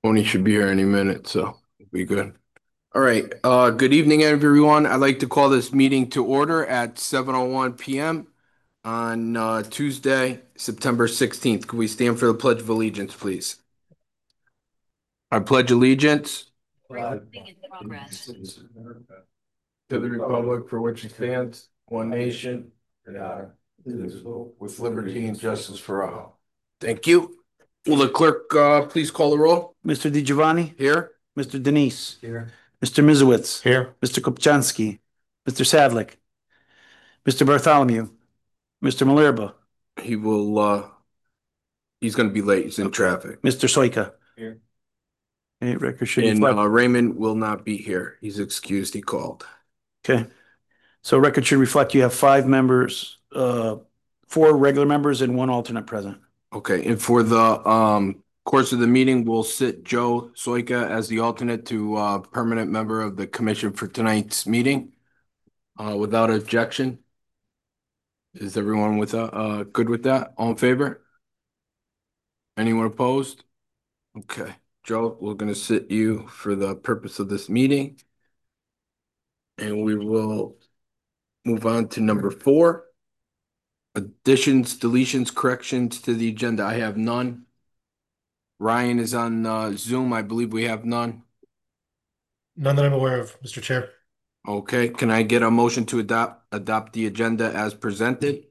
Tony should be here any minute, so we'll be good. All right. Good evening, everyone. I'd like to call this meeting to order at 7:01 p.m. on Tuesday, September 16th. Could we stand for the Pledge of Allegiance, please? I pledge allegiance to the republic for which it stands, one nation, with liberty and justice for all. Thank you. Will the clerk please call the roll? Mr. DiGiovanni, Here. Mr. Denise, Here. Mr. Mizowitz, Here. Mr. Kopchansky, Mr. Sadlik, Mr. Bartholomew, Mr. Malirba, He's going to be late. He's in traffic. Mr. Soika. Here. Okay, record should And reflect. Raymond will not be here. He's excused. He called. Okay. So record should reflect you have 5 members, 4 regular members and 1 alternate present. Okay. And for the course of the meeting, we'll sit Joe Soika as the alternate to permanent member of the commission for tonight's meeting. Without objection. Is everyone good with that? All in favor? Anyone opposed? Okay. Joe, we're going to sit you for the purpose of this meeting. And we will move on to number 4. Additions, deletions, corrections to the agenda. I have none. Ryan is on Zoom. I believe we have none. None that I'm aware of, Mr. Chair. Okay, can I get a motion to adopt the agenda as presented?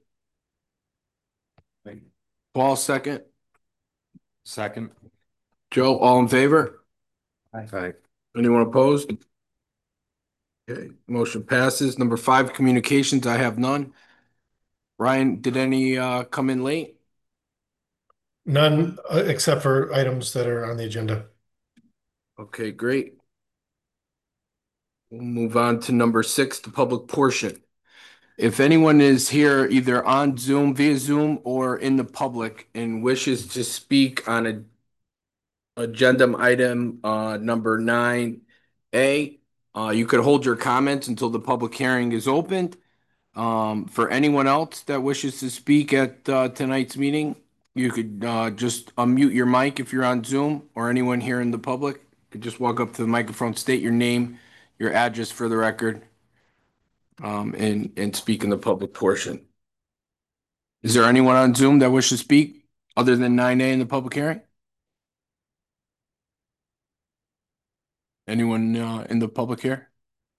Paul, second. Second. Joe, all in favor? Aye. Anyone opposed? Okay, motion passes. Number 5, communications. I have none. Ryan, did any come in late? None except for items that are on the agenda. Okay, great. We'll move on to number 6, the public portion. If anyone is here either on Zoom, via Zoom, or in the public and wishes to speak on a agenda item number 9A, you could hold your comments until the public hearing is opened. For anyone else that wishes to speak at tonight's meeting, you could just unmute your mic if you're on Zoom, or anyone here in the public could just walk up to the microphone, state your name, your address for the record, and speak in the public portion. Is there anyone on Zoom that wishes to speak other than 9A in the public hearing? Anyone in the public here?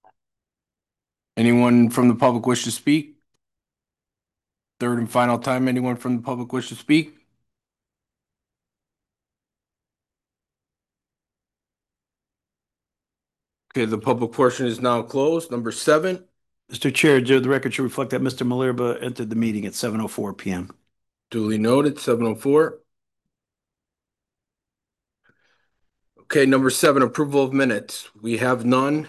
Anyone from the public wish to speak? Third and final time, anyone from the public wish to speak? Okay, the public portion is now closed. Number 7. Mr. Chair, the record should reflect that Mr. Malirba entered the meeting at 7:04 p.m. Duly noted, 7:04. Okay, number 7, approval of minutes. We have none.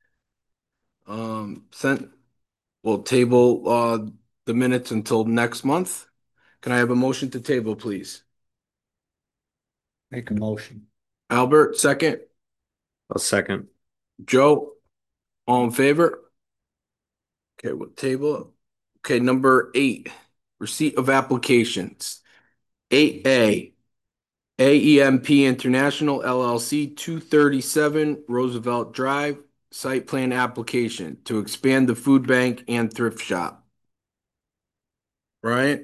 We'll table the minutes until next month. Can I have a motion to table, please? Make a motion. Albert, second. I'll second. Joe, all in favor? Okay, we'll table. Okay, number 8, receipt of applications. 8A, AEMP International LLC, 237 Roosevelt Drive, site plan application to expand the food bank and thrift shop. Ryan?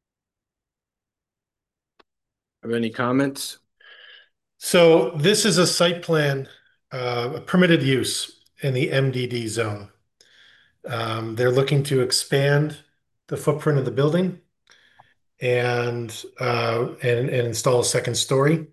Have any comments? So this is a site plan, a permitted use in the MDD zone. They're looking to expand the footprint of the building and install a second story.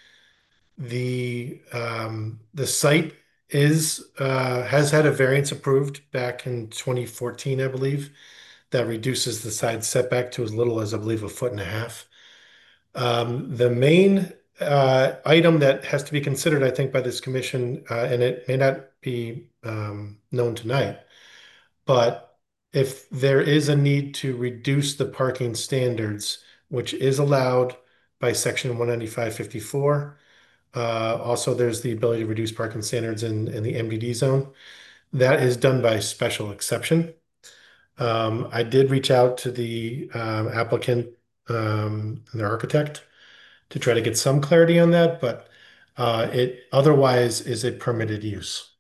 The site has had a variance approved back in 2014, I believe, that reduces the side setback to as little as, I believe, 1.5 feet. The main item that has to be considered, I think, by this commission, and it may not be known tonight, but if there is a need to reduce the parking standards, which is allowed by section 195-54, also there's the ability to reduce parking standards in the MDD zone. That is done by special exception. I did reach out to the applicant and their architect to try to get some clarity on that, but It otherwise is a permitted use.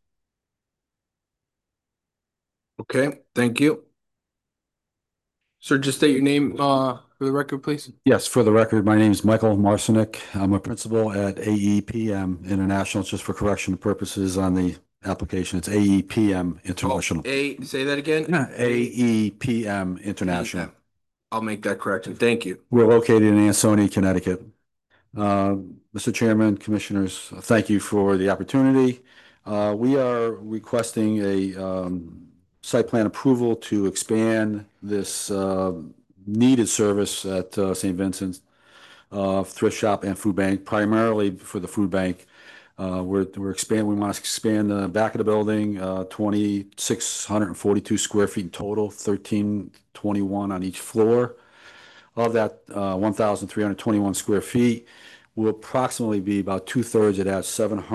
Okay, thank you. Sir, just state your name, for the record, please. Yes, for the record, my name is Michael Marcinek. I'm a principal at AEPM International, just for correction purposes on the application. It's AEPM International. Say that again? AEPM International. I'll make that correction. Thank you. We're located in Ansonia, Connecticut. Mr. Chairman, Commissioners, thank you for the opportunity. We are requesting a site plan approval to expand this needed service at St. Vincent's thrift shop and food bank, primarily for the food bank. We want to expand the back of the building, 2,642 square feet in total, 1,321 on each floor. Of that 1,321 square feet will approximately be about 2/3 of that,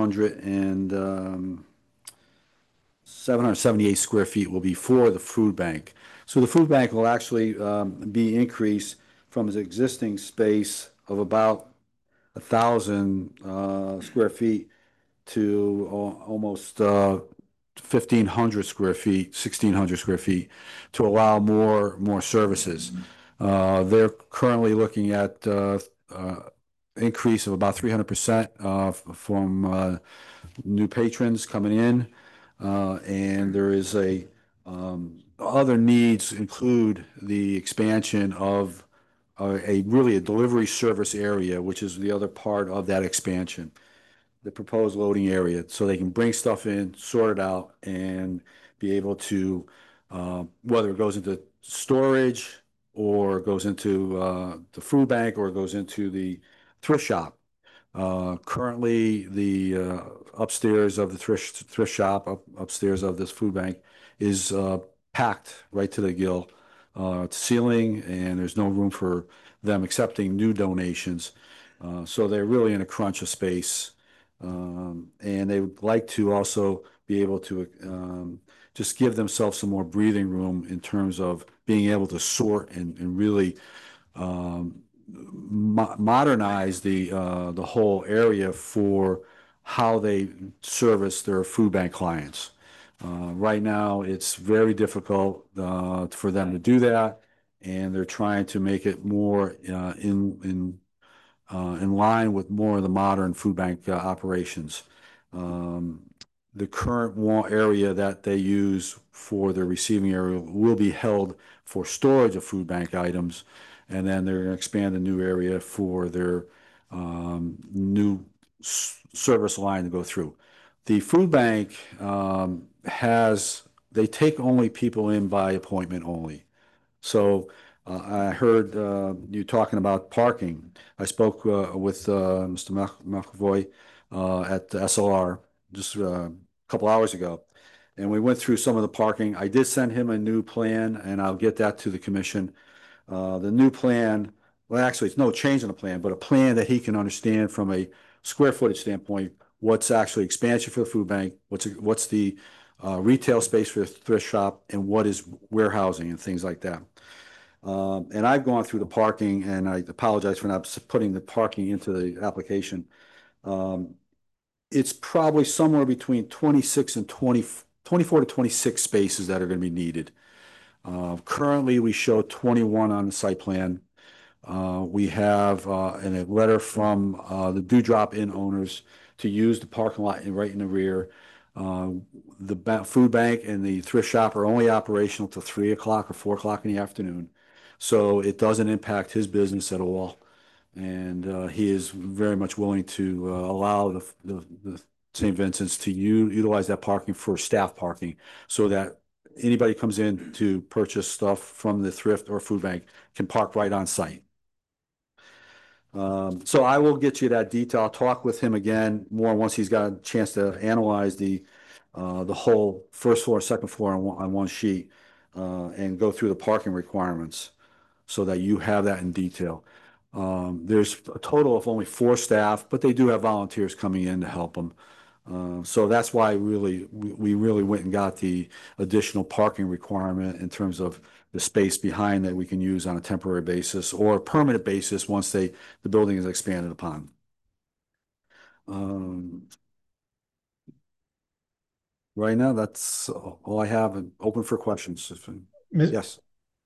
778 square feet will be for the food bank. So the food bank will actually be increased from its existing space of about 1,000 square feet to almost 1,500 square feet, 1,600 square feet, to allow more services. They're currently looking at increase of about 300% from new patrons coming in. And there is other needs include the expansion of really a delivery service area, which is the other part of that expansion, the proposed loading area, so they can bring stuff in, sort it out, and be able to, whether it goes into storage or goes into the food bank or goes into the thrift shop. Currently, the upstairs of the thrift shop, upstairs of this food bank, is packed right to the gill, to ceiling, and there's no room for them accepting new donations. So they're really in a crunch of space. And they would like to also be able to just give themselves some more breathing room in terms of being able to sort and really modernize the whole area for how they service their food bank clients. Right now, it's very difficult for them to do that, and they're trying to make it more in line with more of the modern food bank operations. The current area that they use for their receiving area will be held for storage of food bank items, and then they're going to expand a new area for their new service line to go through. The food bank they take only people in by appointment only. So I heard you talking about parking. I spoke with Mr. McAvoy at the SLR just a couple hours ago, and we went through some of the parking. I did send him a new plan, and I'll get that to the commission. The new plan, well, actually, it's no change in the plan, but a plan that he can understand from a square footage standpoint, what's actually expansion for the food bank, what's the retail space for the thrift shop, and what is warehousing and things like that. And I've gone through the parking, and I apologize for not putting the parking into the application. It's probably somewhere between 24 to 26 spaces that are going to be needed. Currently, we show 21 on the site plan. We have in a letter from the Dewdrop Inn owners to use the parking lot right in the rear. The food bank and the thrift shop are only operational till 3 o'clock or 4 o'clock in the afternoon. So it doesn't impact his business at all. And he is very much willing to allow the St. Vincent's to utilize that parking for staff parking, so that anybody comes in to purchase stuff from the thrift or food bank can park right on site. So I will get you that detail. I'll talk with him again more once he's got a chance to analyze the whole first floor, second floor on one sheet, and go through the parking requirements so that you have that in detail. There's a total of only 4 staff, but they do have volunteers coming in to help them. So that's why we really went and got the additional parking requirement in terms of the space behind that we can use on a temporary basis or a permanent basis once the building is expanded upon. Right now, that's all I have and open for questions. Mi- Yes.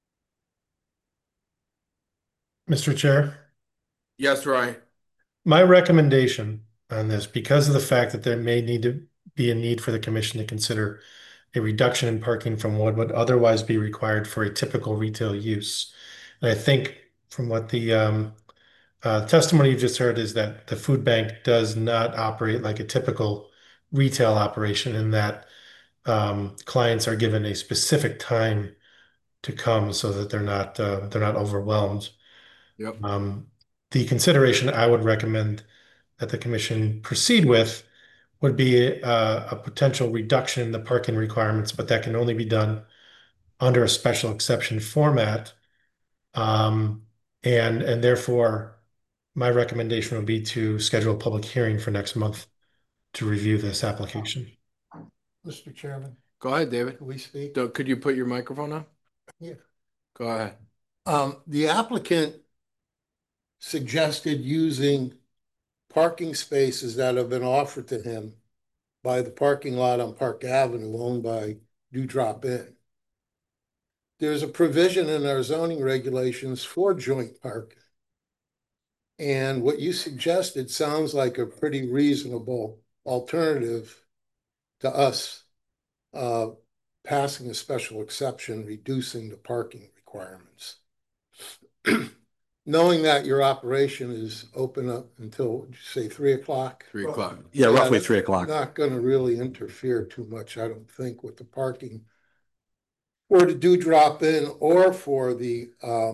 Mr. Chair, Yes, Ryan. my recommendation on this, because of the fact that there may need to be a need for the commission to consider a reduction in parking from what would otherwise be required for a typical retail use. And I think from what the testimony you just heard is that the food bank does not operate like a typical retail operation in that clients are given a specific time to come so that they're not overwhelmed. Yep. The consideration I would recommend that the commission proceed with would be a potential reduction in the parking requirements, but that can only be done under a special exception format. Um, and therefore, my recommendation would be to schedule a public hearing for next month to review this application. Mr. Chairman, Go ahead, David. can we speak? Could you put your microphone on? Yeah. Go ahead. The applicant suggested using parking spaces that have been offered to him by the parking lot on Park Avenue owned by Dewdrop Inn. There's a provision in our zoning regulations for joint parking. And what you suggested sounds like a pretty reasonable alternative to us passing a special exception, reducing the parking requirements. Knowing that your operation is open up until, would you say 3 o'clock? 3 o'clock. Yeah, roughly that's 3 o'clock. Not going to really interfere too much, I don't think, with the parking for the Dewdrop Inn or for the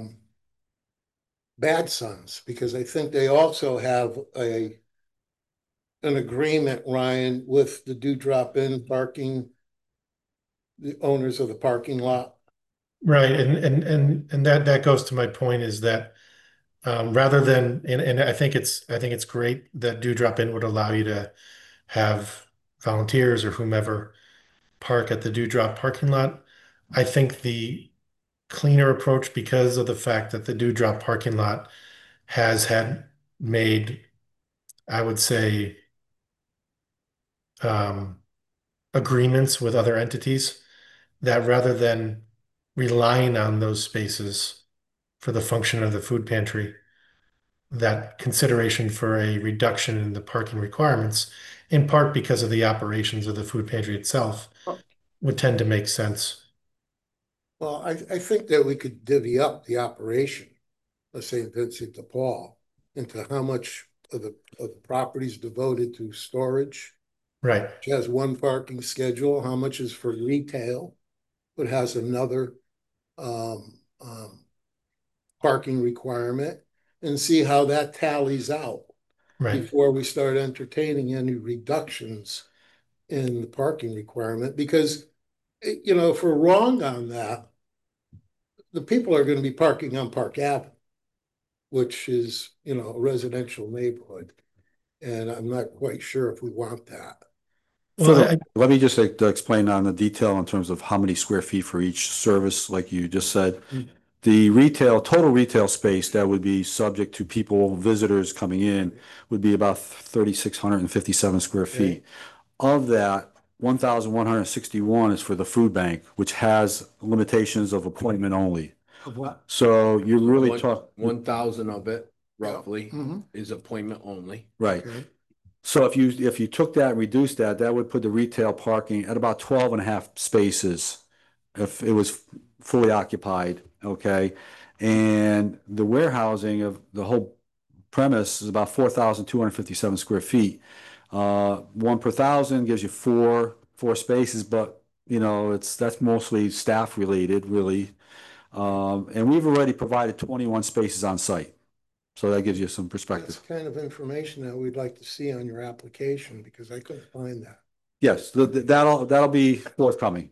Bad Sons, because I think they also have an agreement, Ryan, with the Dewdrop Inn parking, the owners of the parking lot. Right, and that goes to my point is that rather than and I think it's great that Dewdrop Inn would allow you to have volunteers or whomever park at the Dewdrop parking lot. I think the cleaner approach, because of the fact that the Dewdrop parking lot has had made, I would say, agreements with other entities that rather than relying on those spaces for the function of the food pantry, that consideration for a reduction in the parking requirements, in part because of the operations of the food pantry itself, would tend to make sense. Well, I think that we could divvy up the operation, let's say Vincent de Paul, into how much of the property is devoted to storage, Right. which has one parking schedule, how much is for retail, but has another parking requirement, and see how that tallies out Right. before we start entertaining any reductions in the parking requirement. Because, you know, if we're wrong on that, the people are going to be parking on Park Avenue, which is, you know, a residential neighborhood. And I'm not quite sure if we want that. Well, Let me just explain on the detail in terms of how many square feet for each service, like you just said. The total retail space that would be subject to people, visitors coming in, would be about 3,657 square feet. Of that, 1,161 is for the food bank, which has limitations of appointment only. Of what? So you really talk, 1,000 of it roughly Mhm. is appointment only. right. Okay. So if you took that and reduced that, that would put the retail parking at about 12 and a half spaces if it was fully occupied, okay? And the warehousing of the whole premise is about 4,257 square feet. One per thousand gives you four spaces, but you know, that's mostly staff related, really. And we've already provided 21 spaces on site. So that gives you some That's perspective. kind of information that we'd like to see on your application, because I couldn't find that. Yes, that'll be forthcoming.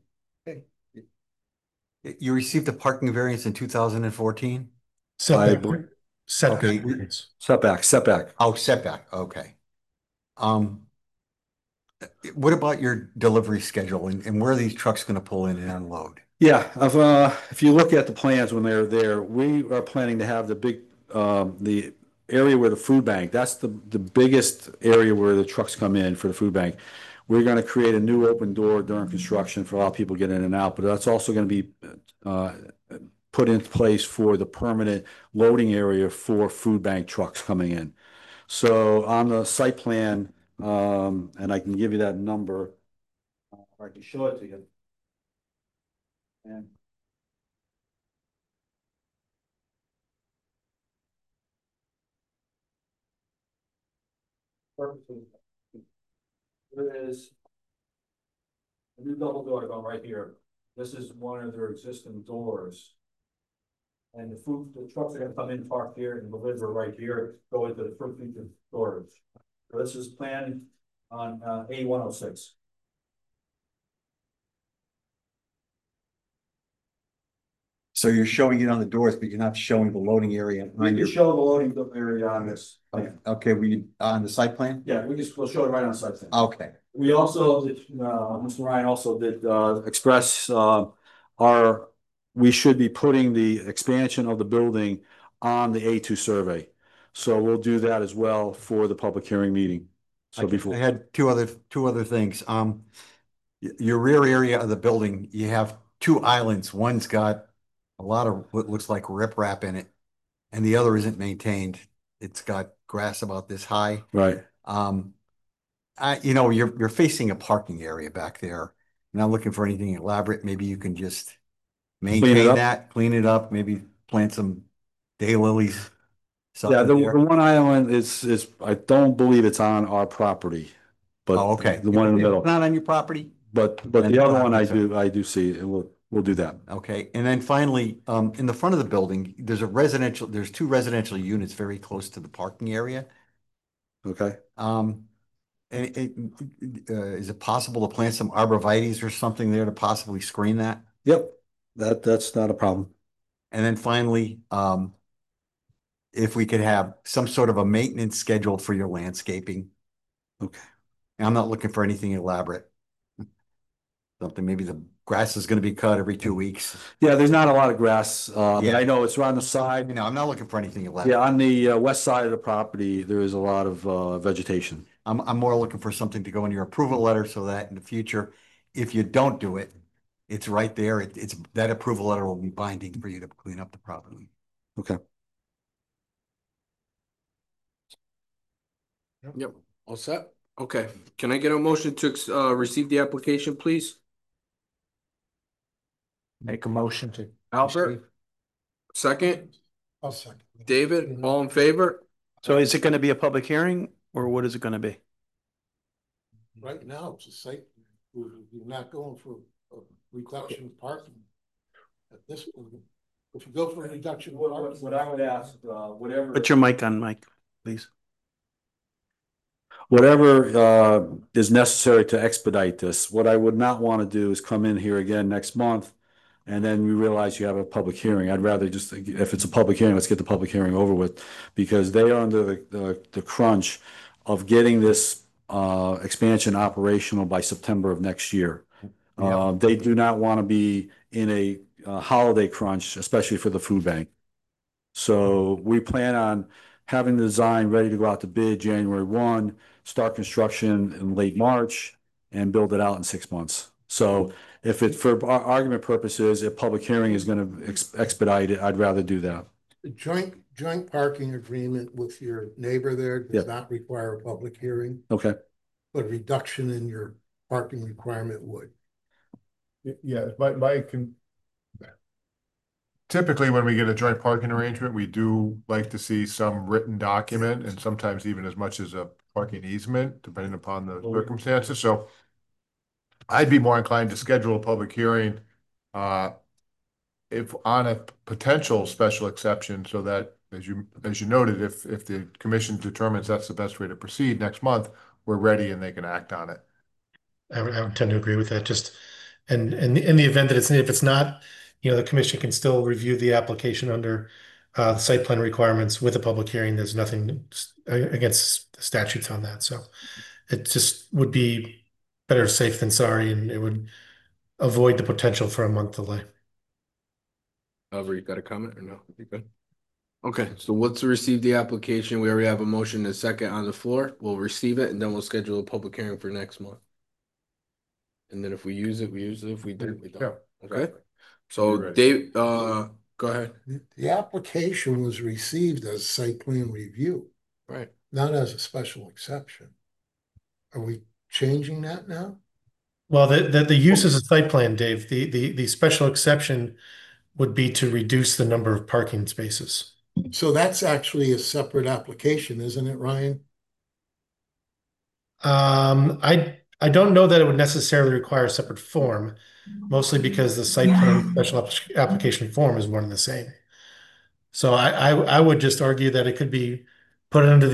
You received a parking variance in 2014? setback. Okay. Setback. Oh, setback, okay. What about your delivery schedule and where are these trucks gonna pull in and unload? Yeah, if you look at the plans when they're there, we are planning to have the area where the food bank, that's the biggest area where the trucks come in for the food bank. We're gonna create a new open door during construction for a lot of people to get in and out, but that's also gonna be put in place for the permanent loading area for food bank trucks coming in. So on the site plan, and I can give you that number, or I can show it to you. And there is a new double door going right here. This is one of their existing doors. And the trucks are gonna come in, park here, and deliver right here, go into the fruit feature storage. So this is planned on A106. So you're showing it on the doors, but you're not showing the loading area We on can your, show the loading area on this. okay, on the site plan? Yeah, we'll show it right on site. Okay, We also, Mr. Ryan also did express we should be putting the expansion of the building on the A2 survey. So we'll do that as well for the public hearing meeting. So I before, had two other things. Your rear area of the building, you have two islands. One's got a lot of what looks like riprap in it, and the other isn't maintained. It's got grass about this high. right, You're facing a parking area back there. Not looking for anything elaborate. Maybe you can just maintain up. that, clean it up, maybe plant some daylilies. Yeah, something the there. one island is, I don't believe it's on our property. But Oh, okay. the one in the If middle, it's not on your property? but then the other one it's a- I do see, and we'll do that. Okay, and then finally, in the front of the building, there's two residential units very close to the parking area. Okay, And is it possible to plant some arborvitae's or something there to possibly screen that? yep, that's not a problem. And then finally, if we could have some sort of a maintenance schedule for your landscaping. Okay. And I'm not looking for anything elaborate. Something, maybe the grass is gonna be cut every 2 weeks. Yeah, there's not a lot of grass, but Yeah. I know it's on the side. I'm not looking for anything elaborate. Yeah, on the west side of the property, there is a lot of vegetation. I'm more looking for something to go in your approval letter so that in the future, if you don't do it, it's right there. It's that approval letter will be binding for you to clean up the property. Okay. Yep, all set? Okay, can I get a motion to receive the application, please? Make a motion to. Albert? Second? I'll second. David, all in favor? So is it gonna be a public hearing or what is it gonna be? Right now, it's a site, you're not going for a reduction of parking. At this point, if you go for a reduction of parking. What I would ask, whatever. Put your mic on, Mike, please. Whatever is necessary to expedite this. What I would not want to do is come in here again next month and then we realize you have a public hearing. I'd rather just, if it's a public hearing, let's get the public hearing over with, because they are under the crunch of getting this expansion operational by September of next year. Yeah. They do not want to be in a holiday crunch, especially for the food bank. So we plan on having the design ready to go out to bid January 1, start construction in late March, and build it out in 6 months. So if it, for argument purposes, if public hearing is going to expedite it, I'd rather do that. The joint parking agreement with your neighbor there does not require a public hearing, Okay, but reduction in your parking requirement would. Yeah, typically, when we get a joint parking arrangement, we do like to see some written document and sometimes even as much as a parking easement, depending upon the circumstances. So I'd be more inclined to schedule a public hearing if on a potential special exception, so that as you noted, if the commission determines that's the best way to proceed next month, we're ready and they can act on it. I would tend to agree with that. Just and in the event that if it's not, the commission can still review the application under the site plan requirements with a public hearing. There's nothing against the statutes on that. So it just would be better safe than sorry, and it would avoid the potential for a month delay. Albert, you got a comment or no? You good? Okay, so let's receive the application. We already have a motion and a second on the floor. We'll receive it and then we'll schedule a public hearing for next month. And then if we use it, we use it. If we don't, we Yeah. don't. Okay? You're So right. Dave, go ahead. The application was received as site plan review, Right. not as a special exception. Are we changing that now? Well, the use is a site plan, Dave. The special exception would be to reduce the number of parking spaces. So that's actually a separate application, isn't it, Ryan? I don't know that it would necessarily require a separate form, mostly because the site plan special application form is one and the same. So I would just argue that it could be put under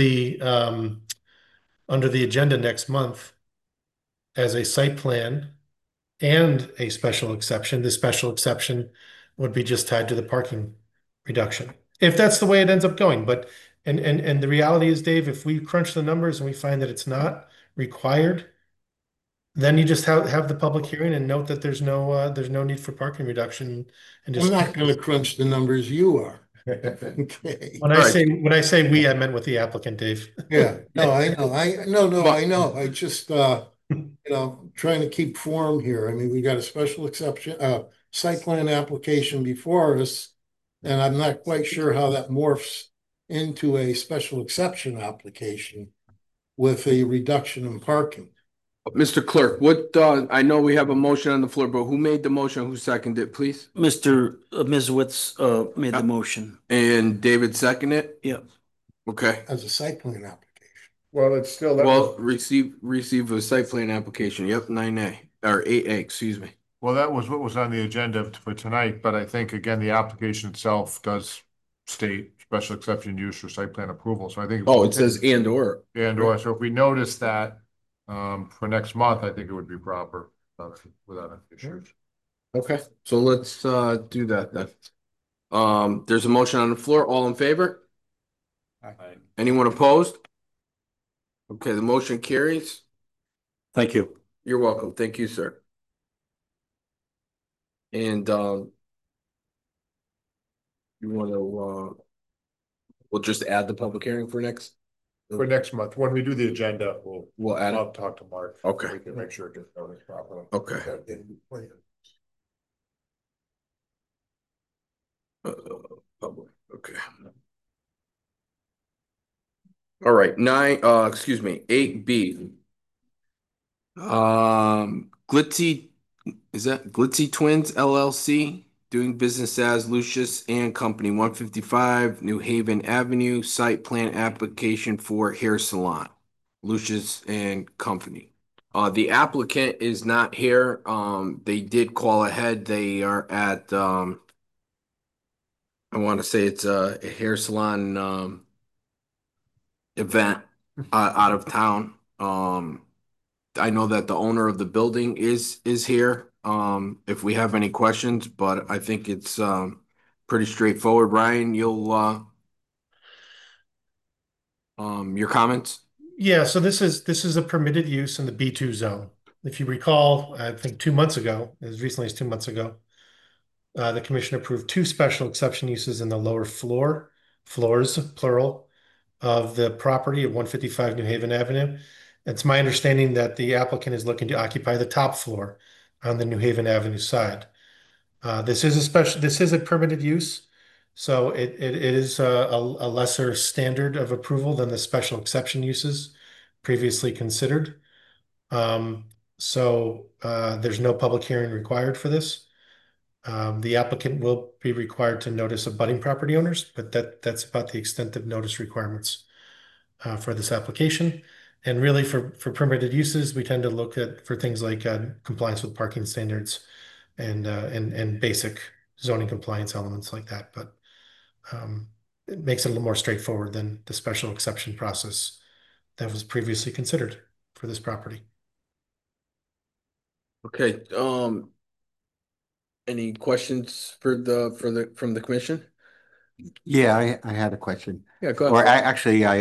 the agenda next month as a site plan and a special exception. The special exception would be just tied to the parking reduction, if that's the way it ends up going. But and the reality is, Dave, if we crunch the numbers and we find that it's not required, then you just have the public hearing and note that there's no need for parking reduction and I'm just not gonna crunch the numbers, you are. Okay. when I say we, I meant with the applicant, Dave. Yeah, no, I know, I know, I just, trying to keep form here. I mean, we got a special exception, site plan application before us. And I'm not quite sure how that morphs into a special exception application with a reduction in parking. Mr. Clerk, I know we have a motion on the floor, but who made the motion? Who seconded it, please? Mr. Mizowitz made the motion. And David seconded it? Yeah. Okay. As a site plan application. Well, it's still. Well, receive a site plan application. Yep, 9A or 8A, excuse me. Well, that was what was on the agenda for tonight, but I think again, the application itself does state special exception use for site plan approval, so I think. Oh, it says and/or. And/or, so if we notice that, for next month, I think it would be proper, without any issues. Okay, so let's do that then. There's a motion on the floor. All in favor? Anyone opposed? Okay, the motion carries. Thank you. You're welcome. Thank you, sir. And you want to we'll just add the public hearing for next. For next month, when we do the agenda, We'll add it. I'll talk to Mark. Okay. We can make sure it gets noticed properly. Okay. Public. Okay. All right, 8B. Glitzy, is that Glitzy Twins LLC, doing business as Lucius and Company, 155 New Haven Avenue, site plan application for hair salon, Lucius and Company. The applicant is not here. They did call ahead. They are at, I want to say it's a hair salon, event out of town. I know that the owner of the building is here. If we have any questions, but I think it's pretty straightforward. Ryan, you'll your comments? Yeah, so this is a permitted use in the B2 zone. If you recall, I think 2 months ago, as recently as 2 months ago, the commission approved 2 special exception uses in the lower floors, plural, of the property of 155 New Haven Avenue. It's my understanding that the applicant is looking to occupy the top floor on the New Haven Avenue side. This is a permitted use, so it is a lesser standard of approval than the special exception uses previously considered. There's no public hearing required for this. The applicant will be required to notice abutting property owners, but that's about the extent of notice requirements for this application. And really, for permitted uses, we tend to look at for things like compliance with parking standards and basic zoning compliance elements like that. But it makes it a little more straightforward than the special exception process that was previously considered for this property. Okay. Any questions from the commission? Yeah, I had a question. Yeah, go Or ahead.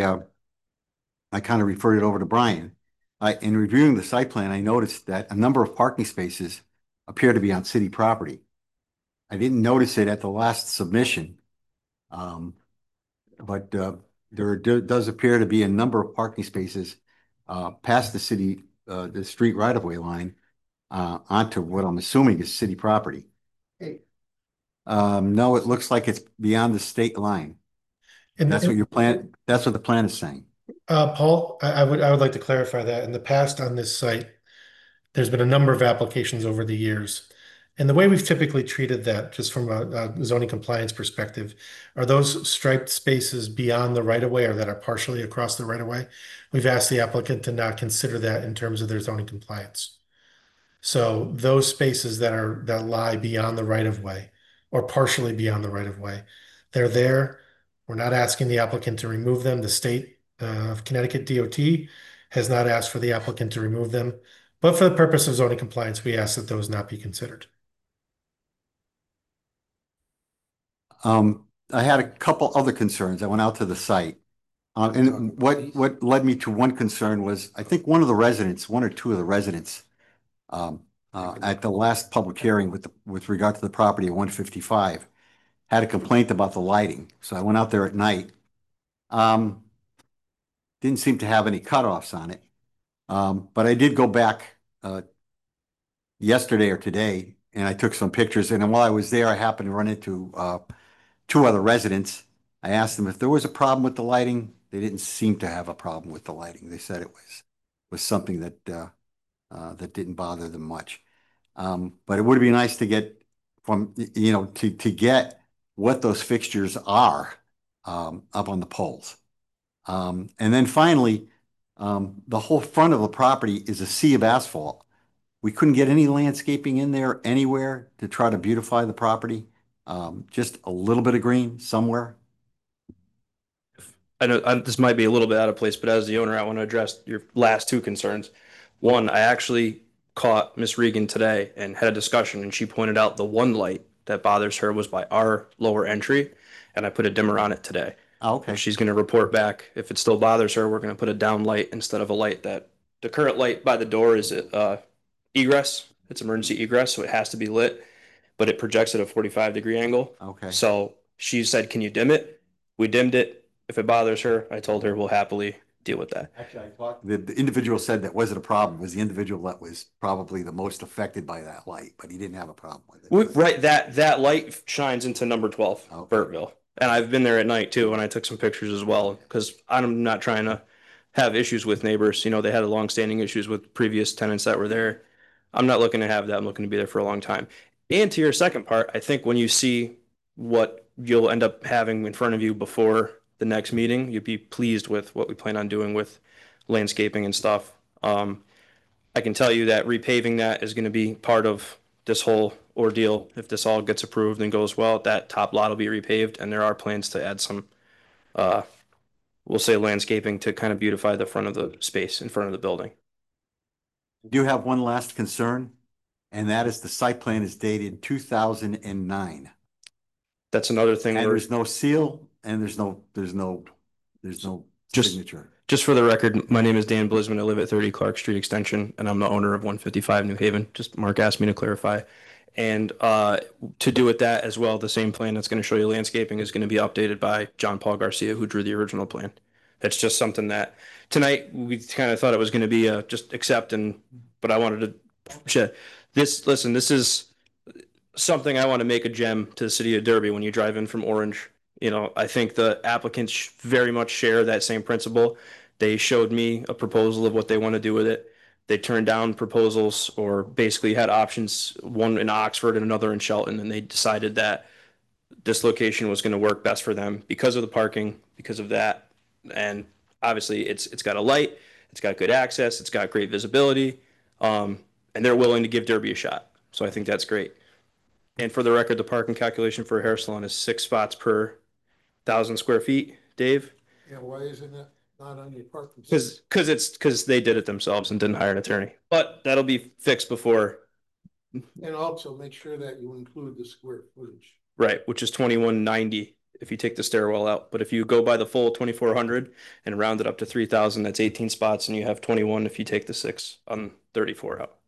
I kind of referred it over to Brian. In reviewing the site plan, I noticed that a number of parking spaces appear to be on city property. I didn't notice it at the last submission. but does appear to be a number of parking spaces past the street right-of-way line onto what I'm assuming is city property. No, it looks like it's beyond the state line. And That's what the plan is saying. Paul, I would like to clarify that in the past on this site, there's been a number of applications over the years. And the way we've typically treated that, just from a zoning compliance perspective, are those striped spaces beyond the right of way or that are partially across the right of way? We've asked the applicant to not consider that in terms of their zoning compliance. So those spaces that lie beyond the right of way or partially beyond the right of way, they're there. We're not asking the applicant to remove them. The state of Connecticut DOT has not asked for the applicant to remove them. But for the purpose of zoning compliance, we ask that those not be considered. I had a couple other concerns. I went out to the site. And what led me to one concern was, I think one or two of the residents at the last public hearing with regard to the property at 155 had a complaint about the lighting. So I went out there at night. Didn't seem to have any cutoffs on it. But I did go back yesterday or today, and I took some pictures. And while I was there, I happened to run into two other residents. I asked them if there was a problem with the lighting. They didn't seem to have a problem with the lighting. They said it was something that didn't bother them much. But it would be nice to get to get what those fixtures are up on the poles. And then finally, the whole front of the property is a sea of asphalt. We couldn't get any landscaping in there anywhere to try to beautify the property. Just a little bit of green somewhere. I know this might be a little bit out of place, but as the owner, I want to address your last two concerns. One, I actually caught Miss Regan today and had a discussion, and she pointed out the one light that bothers her was by our lower entry, and I put a dimmer on it today. Oh, okay. She's going to report back. If it still bothers her, we're going to put a down light instead of a light that the current light by the door is egress. It's emergency egress, so it has to be lit, but it projects at a 45-degree angle. Okay. So she said, "Can you dim it?" We dimmed it. If it bothers her, I told her we'll happily deal with that. Actually, I thought the individual said that wasn't a problem. It was the individual that was probably the most affected by that light, but he didn't have a problem with it. Right, that light shines into number 12, Okay. Burtville. And I've been there at night too, and I took some pictures as well, because I'm not trying to have issues with neighbors. You know, they had long-standing issues with previous tenants that were there. I'm not looking to have that. I'm looking to be there for a long time. And to your second part, I think when you see what you'll end up having in front of you before the next meeting, you'd be pleased with what we plan on doing with landscaping and stuff. I can tell you that repaving that is going to be part of this whole ordeal. If this all gets approved and goes well, that top lot will be repaved, and there are plans to add some, we'll say landscaping to kind of beautify the front of the space in front of the building. I do have one last concern, and that is the site plan is dated 2009. That's another thing. And there's no seal, and there's no signature. Just for the record, my name is Dan Blisman. I live at 30 Clark Street Extension, and I'm the owner of 155 New Haven. Just Mark asked me to clarify. And to do with that as well, the same plan that's going to show you landscaping is going to be updated by John Paul Garcia, who drew the original plan. That's just something that tonight we kind of thought it was going to be just accept, but I wanted to this. Listen, this is something I want to make a gem to the city of Derby when you drive in from Orange. You know, I think the applicants very much share that same principle. They showed me a proposal of what they want to do with it. They turned down proposals or basically had options, one in Oxford and another in Shelton, and they decided that this location was going to work best for them because of the parking, because of that. And obviously it's got a light, it's got good access, it's got great visibility, and they're willing to give Derby a shot. So I think that's great. And for the record, the parking calculation for a hair salon is 6 spots per 1,000 square feet, Dave? Yeah, why isn't it not on your parking? Because they did it themselves and didn't hire an attorney. But that'll be fixed before. And also make sure that you include the square footage. Right, which is 2,190 if you take the stairwell out. But if you go by the full 2,400 and round it up to 3,000, that's 18 spots, and you have 21 if you take the 6 on 34 out.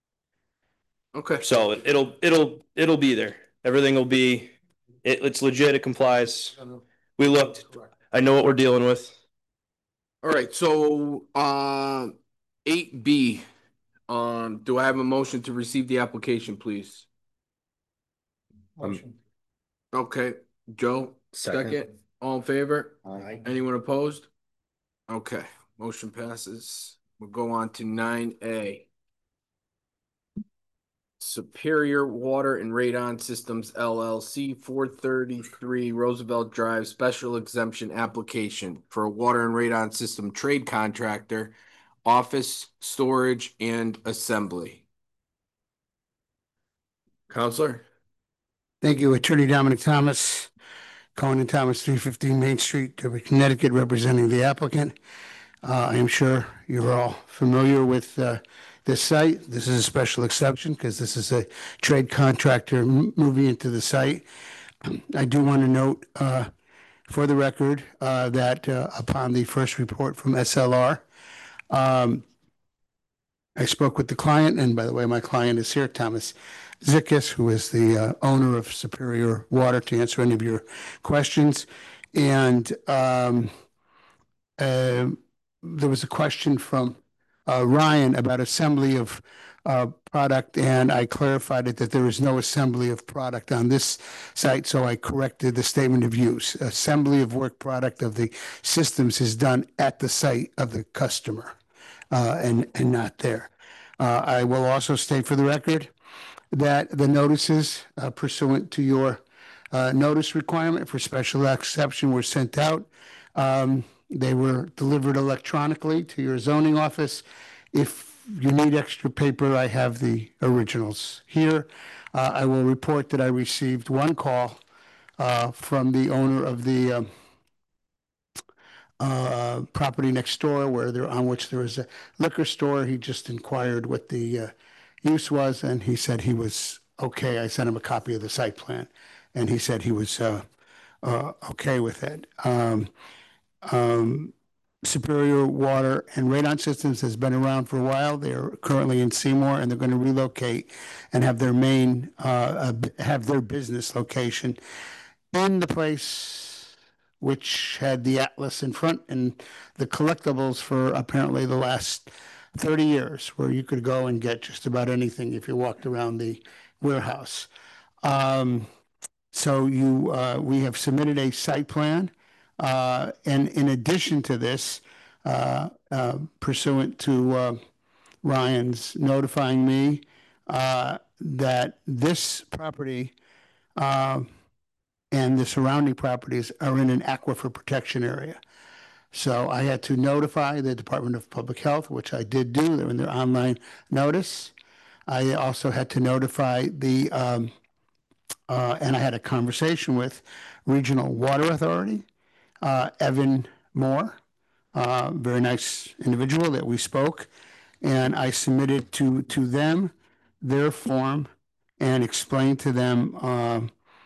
Okay. So it'll be there. Everything will be. It's legit. It complies. We looked. I know what we're dealing with. All right, so, 8B, do I have a motion to receive the application, please? Motion. Okay, Joe, second, all in favor? Aye. Anyone opposed? Okay, motion passes. We'll go on to 9A. Superior Water and Radon Systems LLC, 433 Roosevelt Drive, special exemption application for a water and radon system trade contractor, office, storage, and assembly. Counselor? Thank you, Attorney Dominic Thomas, Cohen and Thomas, 315 Main Street, Connecticut, representing the applicant. I am sure you're all familiar with this site. This is a special exception because this is a trade contractor moving into the site. I do want to note for the record that upon the first report from SLR, I spoke with the client, and by the way, my client is here, Thomas Zickus, who is the owner of Superior Water, to answer any of your questions. And there was a question from Ryan about assembly of product, and I clarified it that there is no assembly of product on this site, so I corrected the statement of use. Assembly of work product of the systems is done at the site of the customer and not there. I will also state for the record that the notices pursuant to your notice requirement for special exception were sent out. They were delivered electronically to your zoning office. If you need extra paper, I have the originals here. I will report that I received one call from the owner of the property next door on which there is a liquor store. He just inquired what the use was, and he said he was okay. I sent him a copy of the site plan, and he said he was okay with it. Superior Water and Radon Systems has been around for a while. They're currently in Seymour, and they're going to relocate and have their have their business location in the place which had the Atlas in front and the collectibles for apparently the last 30 years, where you could go and get just about anything if you walked around the warehouse. So we have submitted a site plan. And in addition to this, pursuant to Ryan's notifying me that this property and the surrounding properties are in an aquifer protection area. So I had to notify the Department of Public Health, which I did do. They're in their online notice. I also had to notify and I had a conversation with Regional Water Authority, Evan Moore, very nice individual that we spoke, and I submitted to them their form and explained to them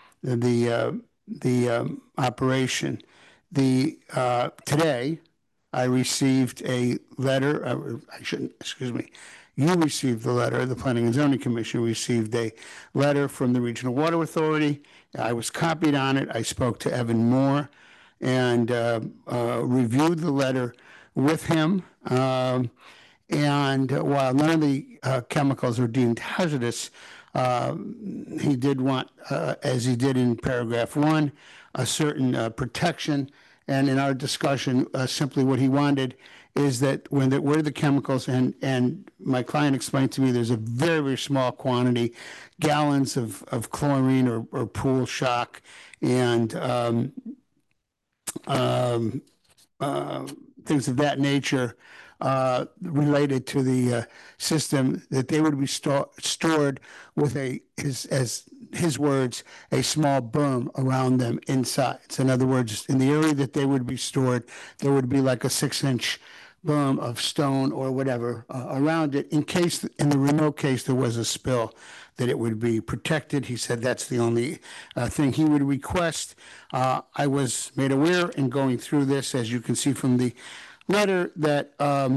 the operation. Today I received a letter. You received the letter. The Planning and Zoning Commission received a letter from the Regional Water Authority. I was copied on it. I spoke to Evan Moore and reviewed the letter with him. And while none of the chemicals are deemed hazardous, he did want, as he did in paragraph 1, a certain protection. And in our discussion, simply what he wanted is that where the chemicals, and my client explained to me there's a very, very small quantity, gallons of chlorine or pool shock, and things of that nature related to the system, that they would be stored with his words, a small berm around them inside. So in other words, in the area that they would be stored, there would be like a 6-inch berm of stone or whatever around it, in the remote case there was a spill, that it would be protected. He said that's the only thing he would request. I was made aware in going through this, as you can see from the letter, that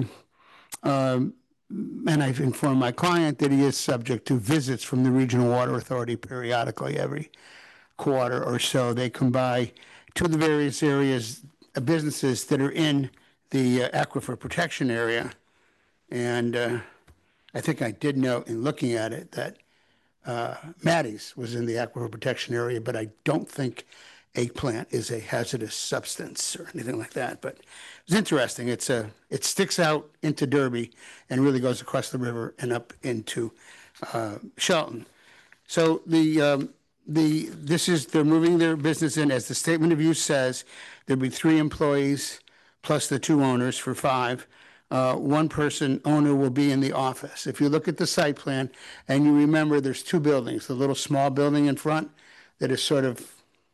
and I've informed my client that he is subject to visits from the Regional Water Authority periodically, every quarter or so. They come by to the various areas businesses that are in the aquifer protection area. And I think I did note in looking at it that Maddie's was in the aquifer protection area, but I don't think eggplant is a hazardous substance or anything like that. But it's interesting. It sticks out into Derby and really goes across the river and up into Shelton. So they're moving their business in, as the statement of use says, there'll be 3 employees plus the 2 owners for 5. One person owner will be in the office. If you look at the site plan and you remember there's 2 buildings, the little small building in front that is sort of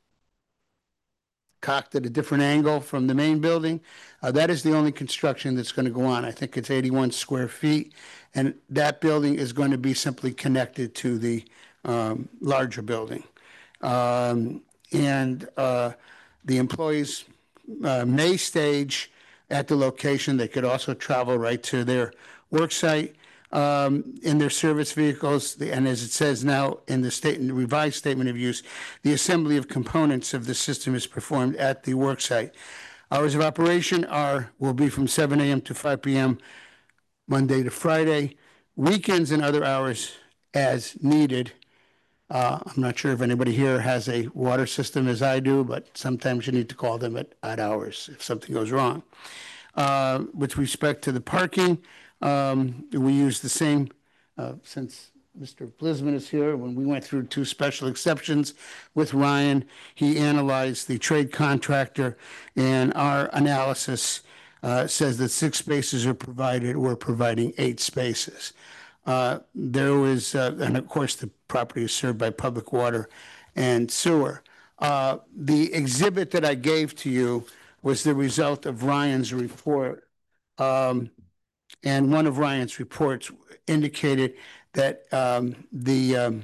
cocked at a different angle from the main building, that is the only construction that's going to go on. I think it's 81 square feet, and that building is going to be simply connected to the larger building. The employees may stage at the location. They could also travel right to their work site in their service vehicles. And as it says now in the revised statement of use, the assembly of components of the system is performed at the work site. Hours of operation will be from 7 a.m. to 5 p.m. Monday to Friday, weekends and other hours as needed. I'm not sure if anybody here has a water system as I do, but sometimes you need to call them at odd hours if something goes wrong. With respect to the parking, we use the same, since Mr. Blisman is here, when we went through 2 special exceptions with Ryan, he analyzed the trade contractor, and our analysis says that 6 spaces are provided. We're providing 8 spaces. There was, and of course, the property is served by public water and sewer. The exhibit that I gave to you was the result of Ryan's report. And one of Ryan's reports indicated that the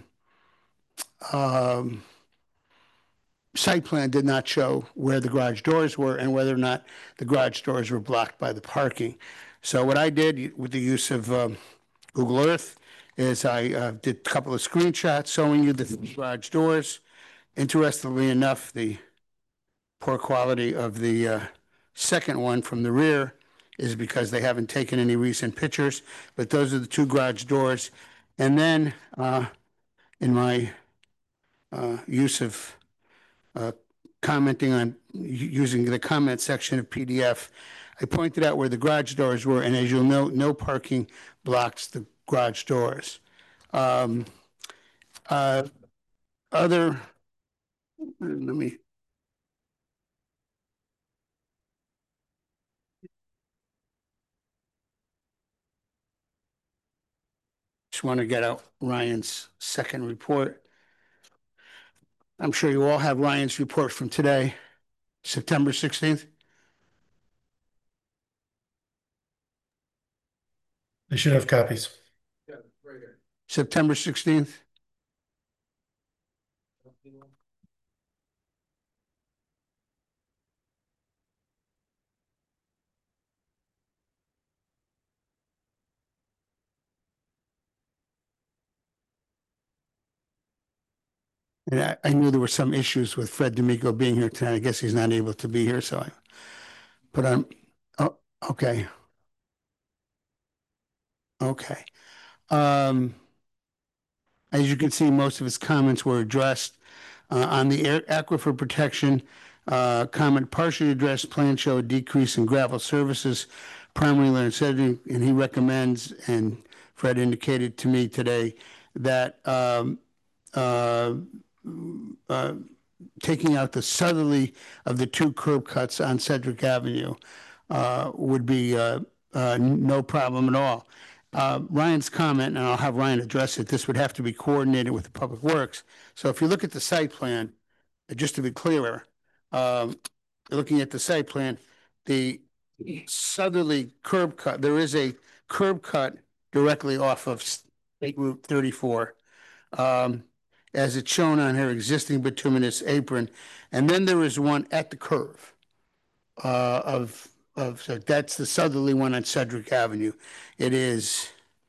site plan did not show where the garage doors were and whether or not the garage doors were blocked by the parking. So what I did with the use of Google Earth is I did a couple of screenshots showing you the garage doors. Interestingly enough, the poor quality of the second one from the rear is because they haven't taken any recent pictures, but those are the 2 garage doors. And then in my use of commenting on using the comment section of PDF, I pointed out where the garage doors were, and as you'll note, no parking blocks the garage doors. Just want to get out Ryan's second report. I'm sure you all have Ryan's report from today, September 16th. They should have copies. September 16th. And I knew there were some issues with Fred D'Amico being here tonight. I guess he's not able to be here, so I put on. Oh, okay. Okay. As you can see, most of his comments were addressed. On the aquifer protection comment, partially addressed, plan show a decrease in gravel services, primary land setting, and he recommends, and Fred indicated to me today, that taking out the southerly of the 2 curb cuts on Cedric Avenue would be no problem at all. Ryan's comment, and I'll have Ryan address it, this would have to be coordinated with the Public Works. So if you look at the site plan, just to be clearer, looking at the site plan, the southerly curb cut, there is a curb cut directly off of State Route 34. As it's shown on her existing bituminous apron, and then there is one at the curve so that's the southerly one on Cedric Avenue. It is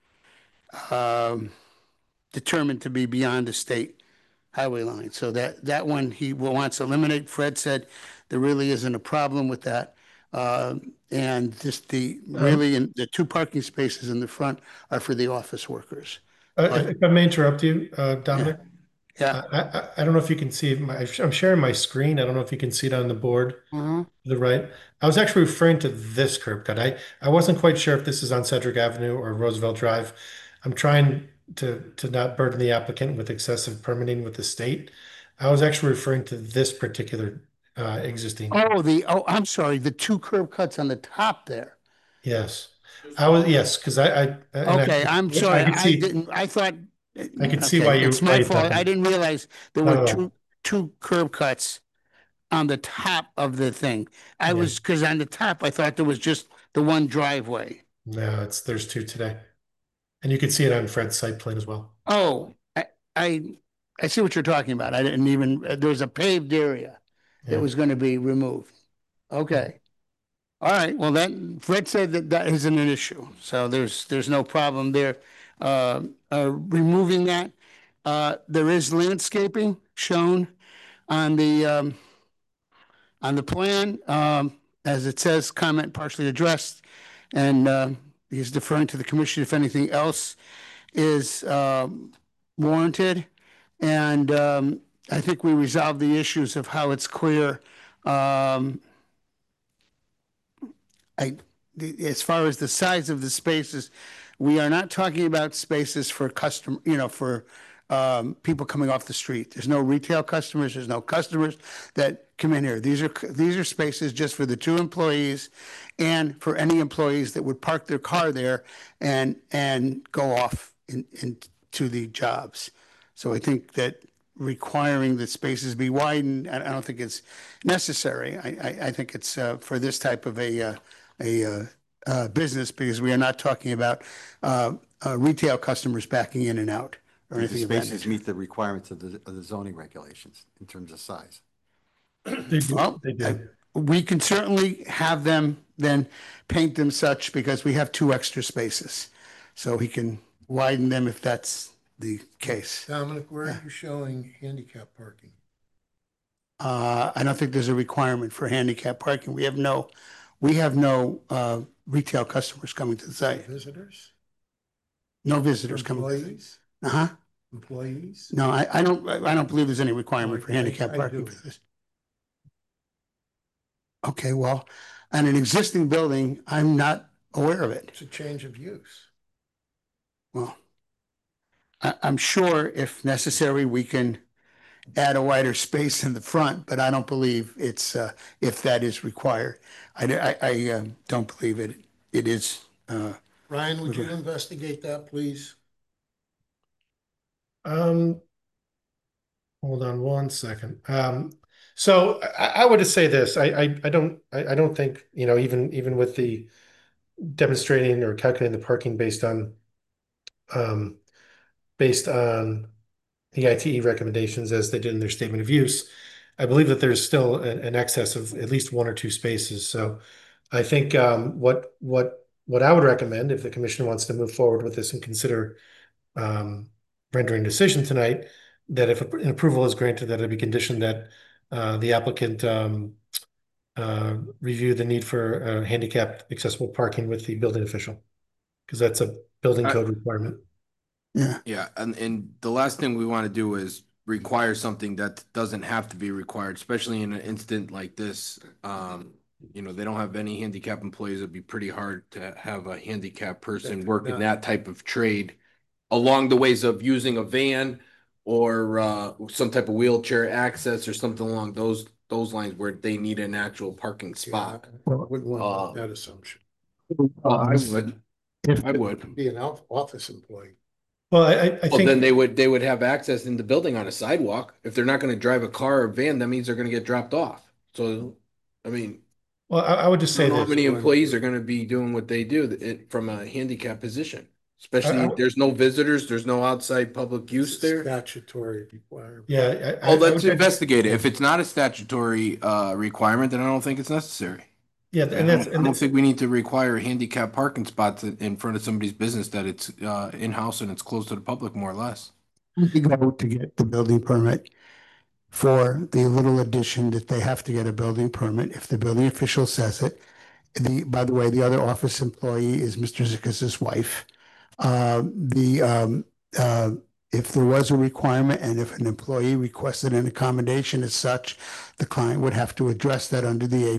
determined to be beyond the state highway line, so that one he wants to eliminate. Fred said There really isn't a problem with that. And just really, in the two parking spaces in the front are for the office workers. If I may interrupt you, Dominic. Yeah. I don't know if you can see I'm sharing my screen. I don't know if you can see it on the board Mhm. to the right. I was actually referring to this curb cut. I wasn't quite sure if this is on Cedric Avenue or Roosevelt Drive. I'm trying to not burden the applicant with excessive permitting with the state. I was actually referring to this particular existing. I'm sorry, the two curb cuts on the top there. Yes, yes, because Okay, I'm sorry. I could see. I thought. I could see Okay, why it's why my you fault. thought I that. didn't realize there Not were at all. two curb cuts on the top of the thing. Yeah. Because on the top, I thought there was just the one driveway. No, there's two today, and you can see it on Fred's site plan as well. Oh, I, I see what you're talking about. I didn't even, there was a paved area Yeah. that was going to be removed. Okay. All right, well, Fred said that isn't an issue, so there's no problem there. Removing that, there is landscaping shown on the plan, as it says, comment partially addressed, and he's deferring to the commission if anything else is warranted. And I think we resolved the issues of how it's clear. As far as the size of the spaces, we are not talking about spaces for for people coming off the street. There's no retail customers. There's no customers that come in here. These are spaces just for the two employees and for any employees that would park their car there and go off into the jobs. So I think that requiring that spaces be widened, I don't think it's necessary. I think it's for this type of a business, because we are not talking about retail customers backing in and out or The anything of that spaces nature. meet the requirements of the zoning regulations in terms of size. They do. Well, They do. we can certainly have them then paint them such, because we have two extra spaces. So he can widen them if that's the case. Dominic, where are you showing handicap parking? I don't think there's a requirement for handicap parking. We have no retail customers coming to the site. Visitors? No visitors coming. Employees? Uh-huh. Employees? No, I don't believe there's any requirement for handicap I parking do. for this. Okay, well, on an existing building, I'm not aware of it. It's a change of use. Well, I'm sure if necessary, we can add a wider space in the front, but I don't believe it's, if that is required. I don't believe it is. Ryan, would you investigate that, please? Hold on one second. So I would just say this. I don't think, even with the demonstrating or calculating the parking based on the ITE recommendations as they did in their statement of use, I believe that there's still an excess of at least one or two spaces. So I think what I would recommend, if the commission wants to move forward with this and consider rendering decision tonight, that if an approval is granted, that it be conditioned that the applicant review the need for handicapped accessible parking with the building official, because that's a building code requirement. Yeah. Yeah, and the last thing we want to do is require something that doesn't have to be required, especially in an instant like this. They don't have any handicap employees. It'd be pretty hard to have a handicap person work in that type of trade along the ways of using a van or some type of wheelchair access or something along those lines where they need an actual parking spot. I wouldn't want that assumption. I would. Be an office employee. Well, I Well, think then they would have access in the building on a sidewalk. If they're not going to drive a car or van, that means they're going to get dropped off. So, I mean, well, I would just I say don't know how this. many employees are going to be doing what they do from a handicap position. Especially there's no visitors, there's no outside public use there. Statutory requirement. Yeah. Let's investigate it. If it's not a statutory requirement, then I don't think it's necessary. Yeah, I don't think we need to require handicap parking spots in front of somebody's business that it's in-house and it's closed to the public, more or less. We go to get the building permit. for the little addition that they have to get a building permit if the building official says it. By the way, the other office employee is Mr. Zickas's wife. If there was a requirement and if an employee requested an accommodation as such, the client would have to address that under the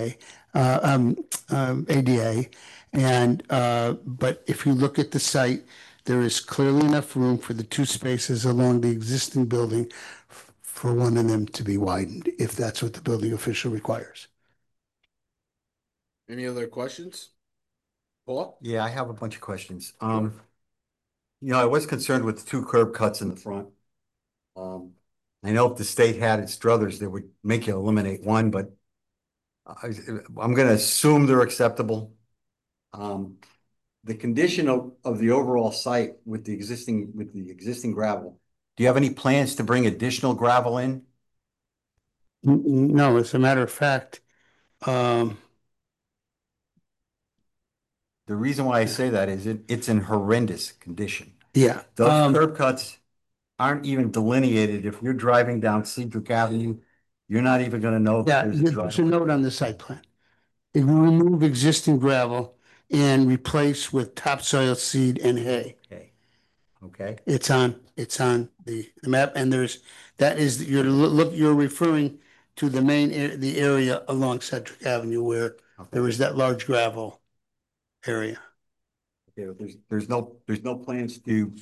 ADA. But if you look at the site, there is clearly enough room for the two spaces along the existing building for one of them to be widened, if that's what the building official requires. Any other questions? Paul? Yeah, I have a bunch of questions. I was concerned with the two curb cuts in the front. I know if the state had its druthers, they would make you eliminate one, but I'm gonna assume they're acceptable. The condition of the overall site with the existing gravel, do you have any plans to bring additional gravel in? No, as a matter of fact, The reason why I say that is it's in horrendous condition. yeah. Those curb cuts aren't even delineated. If you're driving down Cedric Avenue, you're not even gonna know. Yeah, there's a there's a driveway. note on the site plan. If we remove existing gravel and replace with topsoil, seed and hay. Okay, It's on the map, and you're referring to the the area along Cedric Avenue where there is that large gravel area. okay, there's no plans to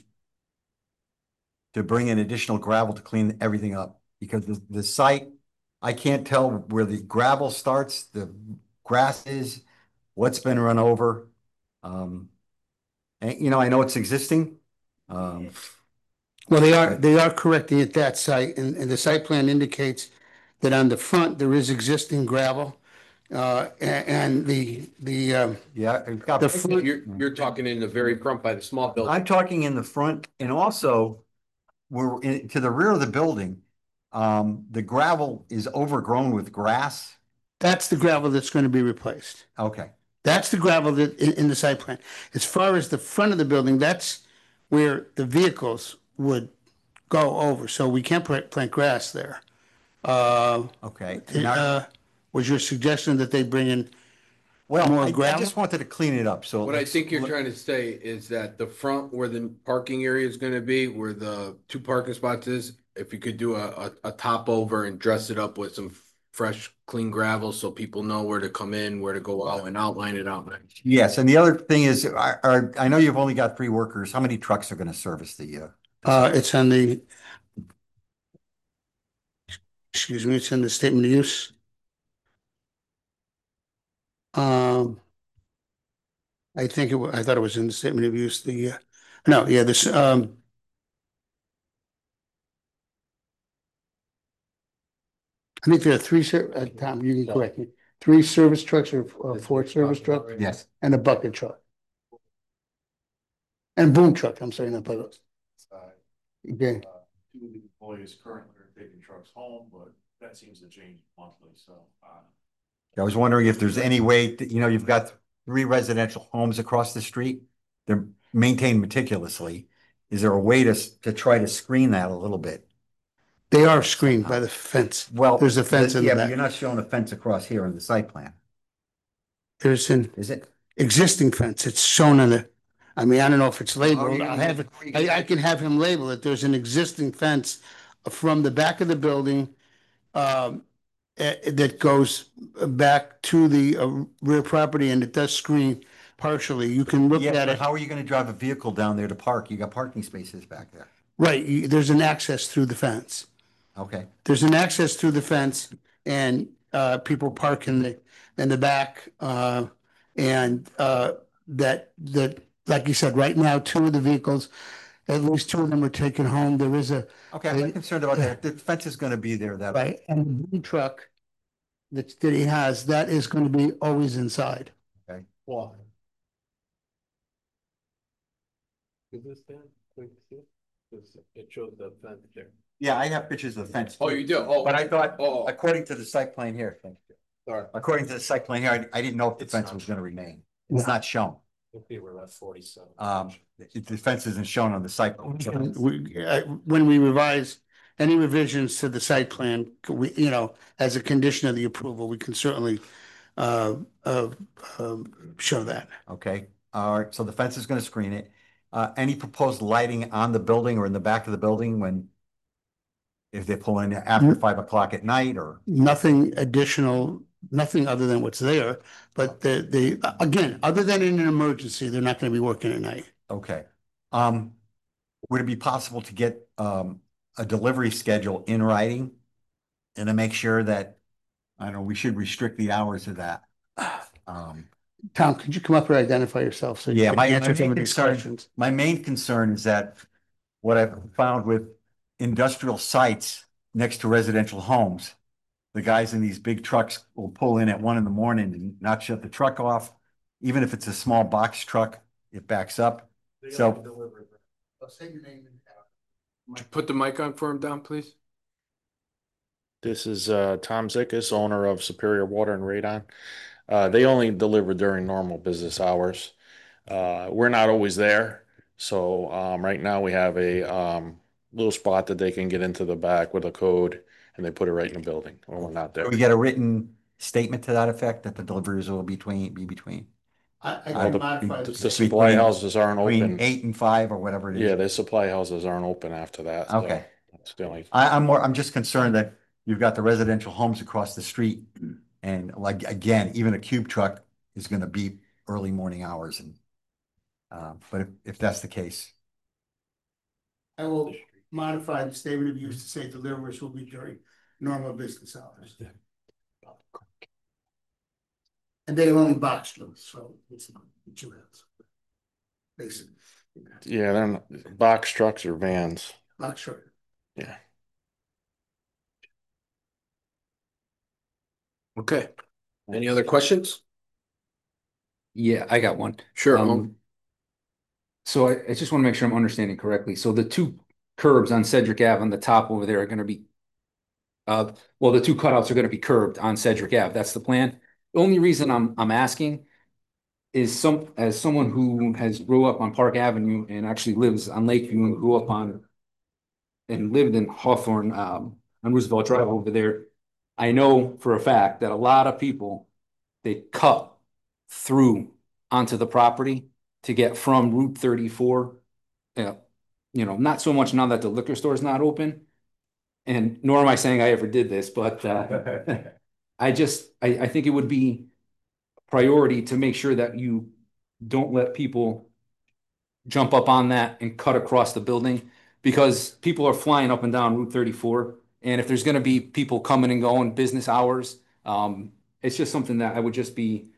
bring in additional gravel to clean everything up, because the site, I can't tell where the gravel starts, the grass is, what's been run over. And I know it's existing. Well, they are correcting at that site, and the site plan indicates that on the front, there is existing gravel. And Yeah, it's got. The front- You're talking in the very front by the small building. I'm talking in the front, and also to the rear of the building. The gravel is overgrown with grass. that's the gravel that's going to be replaced. Okay, That's the gravel that in the site plan. As far as the front of the building, that's where the vehicles would go over. So we can't plant grass there. okay. Was your suggestion that they bring in Well, more I gravel? just wanted to clean it up, so. What I think you're trying to say is that the front where the parking area is gonna be, where the two parking spots is, if you could do a top over and dress it up with some fresh, clean gravel so people know where to come in, where to go out, and outline it out. Yes, and the other thing is, I know you've only got 3 workers. How many trucks are gonna service the? It's on the, excuse me, it's in the statement of use. I thought it was in the statement of use, no, yeah, this, I think there are 3, Tom, you can correct me, 3 service trucks or 4 service trucks Yes. and a bucket truck. And boom truck, I'm sorry, not bucket. Okay, 2 of the employees currently are taking trucks home, but that seems to change monthly, so. I was wondering if there's any way that, you've got 3 residential homes across the street. They're maintained meticulously. Is there a way to try to screen that a little bit? they are screened by the fence. Well, There's a fence in the yeah, but back. you're not showing a fence across here in the site plan, There's an is it? existing fence, it's shown on I don't know if it's How are labeled, you I'll gonna- have it, how are you gonna- I can have him label it, there's an existing fence from the back of the building that goes back to the rear property, and it does screen partially. You can look Yeah, at but it. how are you gonna drive a vehicle down there to park? You got parking spaces back there. Right, there's an access through the fence. Okay, There's an access through the fence, and people park in the back. That like you said, right now, 2 of the vehicles, at least 2 of them are taken home. There is a okay, I'm not concerned about that. The fence is gonna be there, that. right, and the blue truck that he has, that is going to be always inside. Okay. Why? Is this Dan? It shows the fence there. Yeah, I have pictures of the fence. Oh, you do? Oh. But I thought, Oh. according to the site plan here, Sorry. according to the site plan here, I didn't know if the It's fence not was shown. gonna remain. It's not shown. They were left 47. The fence isn't shown on the site. When we revise any revisions to the site plan, we, as a condition of the approval, we can certainly uh, uh, show that. Okay, all right, so the fence is gonna screen it. Any proposed lighting on the building or in the back of the building if they pull in after 5 o'clock at night or? Nothing additional, nothing other than what's there, but again, other than in an emergency, they're not gonna be working at night. Okay. Would it be possible to get a delivery schedule in writing? And to make sure that, I don't know, we should restrict the hours of that. Tom, could you come up and identify yourself? So you Yeah, can my answer some main of these concern, questions. my main concern is that what I've found with industrial sites next to residential homes, the guys in these big trucks will pull in at 1 a.m. and not shut the truck off. Even if it's a small box truck, it backs up. So Would you put the mic on for him, Don, please? This is Tom Zickus, owner of Superior Water and Radon. They only deliver during normal business hours. We're not always there. So right now we have a little spot that they can get into the back with a code and they put it right in the building when we're not there. we get a written statement to that effect that the deliveries will be between I Well, can modify the this. supply houses aren't between open. 8 and 5 or whatever it is. Yeah, the supply houses aren't open after that. so Okay. That's the only. I'm just concerned that you've got the residential homes across the street. And like, again, even a cube truck is gonna be early morning hours and, but if that's the case. I will modify the statement of use to say deliveries will be during normal business hours. And they only box them, so it's not what you have. Basically. Yeah, they're not, box trucks or vans. Box truck. Yeah. Okay. Any other questions? Yeah, I got one. Sure. So I just want to make sure I'm understanding correctly. So the two curbs on Cedric Ave on the top over there are going to be, well, the two cutouts are going to be curbed on Cedric Ave. That's the plan. The only reason I'm asking is as someone who has grew up on Park Avenue and actually lives on Lakeview and grew up on and lived in Hawthorne, on Roosevelt Drive over there, I know for a fact that a lot of people, they cut through onto the property to get from Route 34. Not so much now that the liquor store is not open. And nor am I saying I ever did this, but I think it would be a priority to make sure that you don't let people jump up on that and cut across the building because people are flying up and down Route 34. And if there's going to be people coming and going business hours, it's just something that I would just be,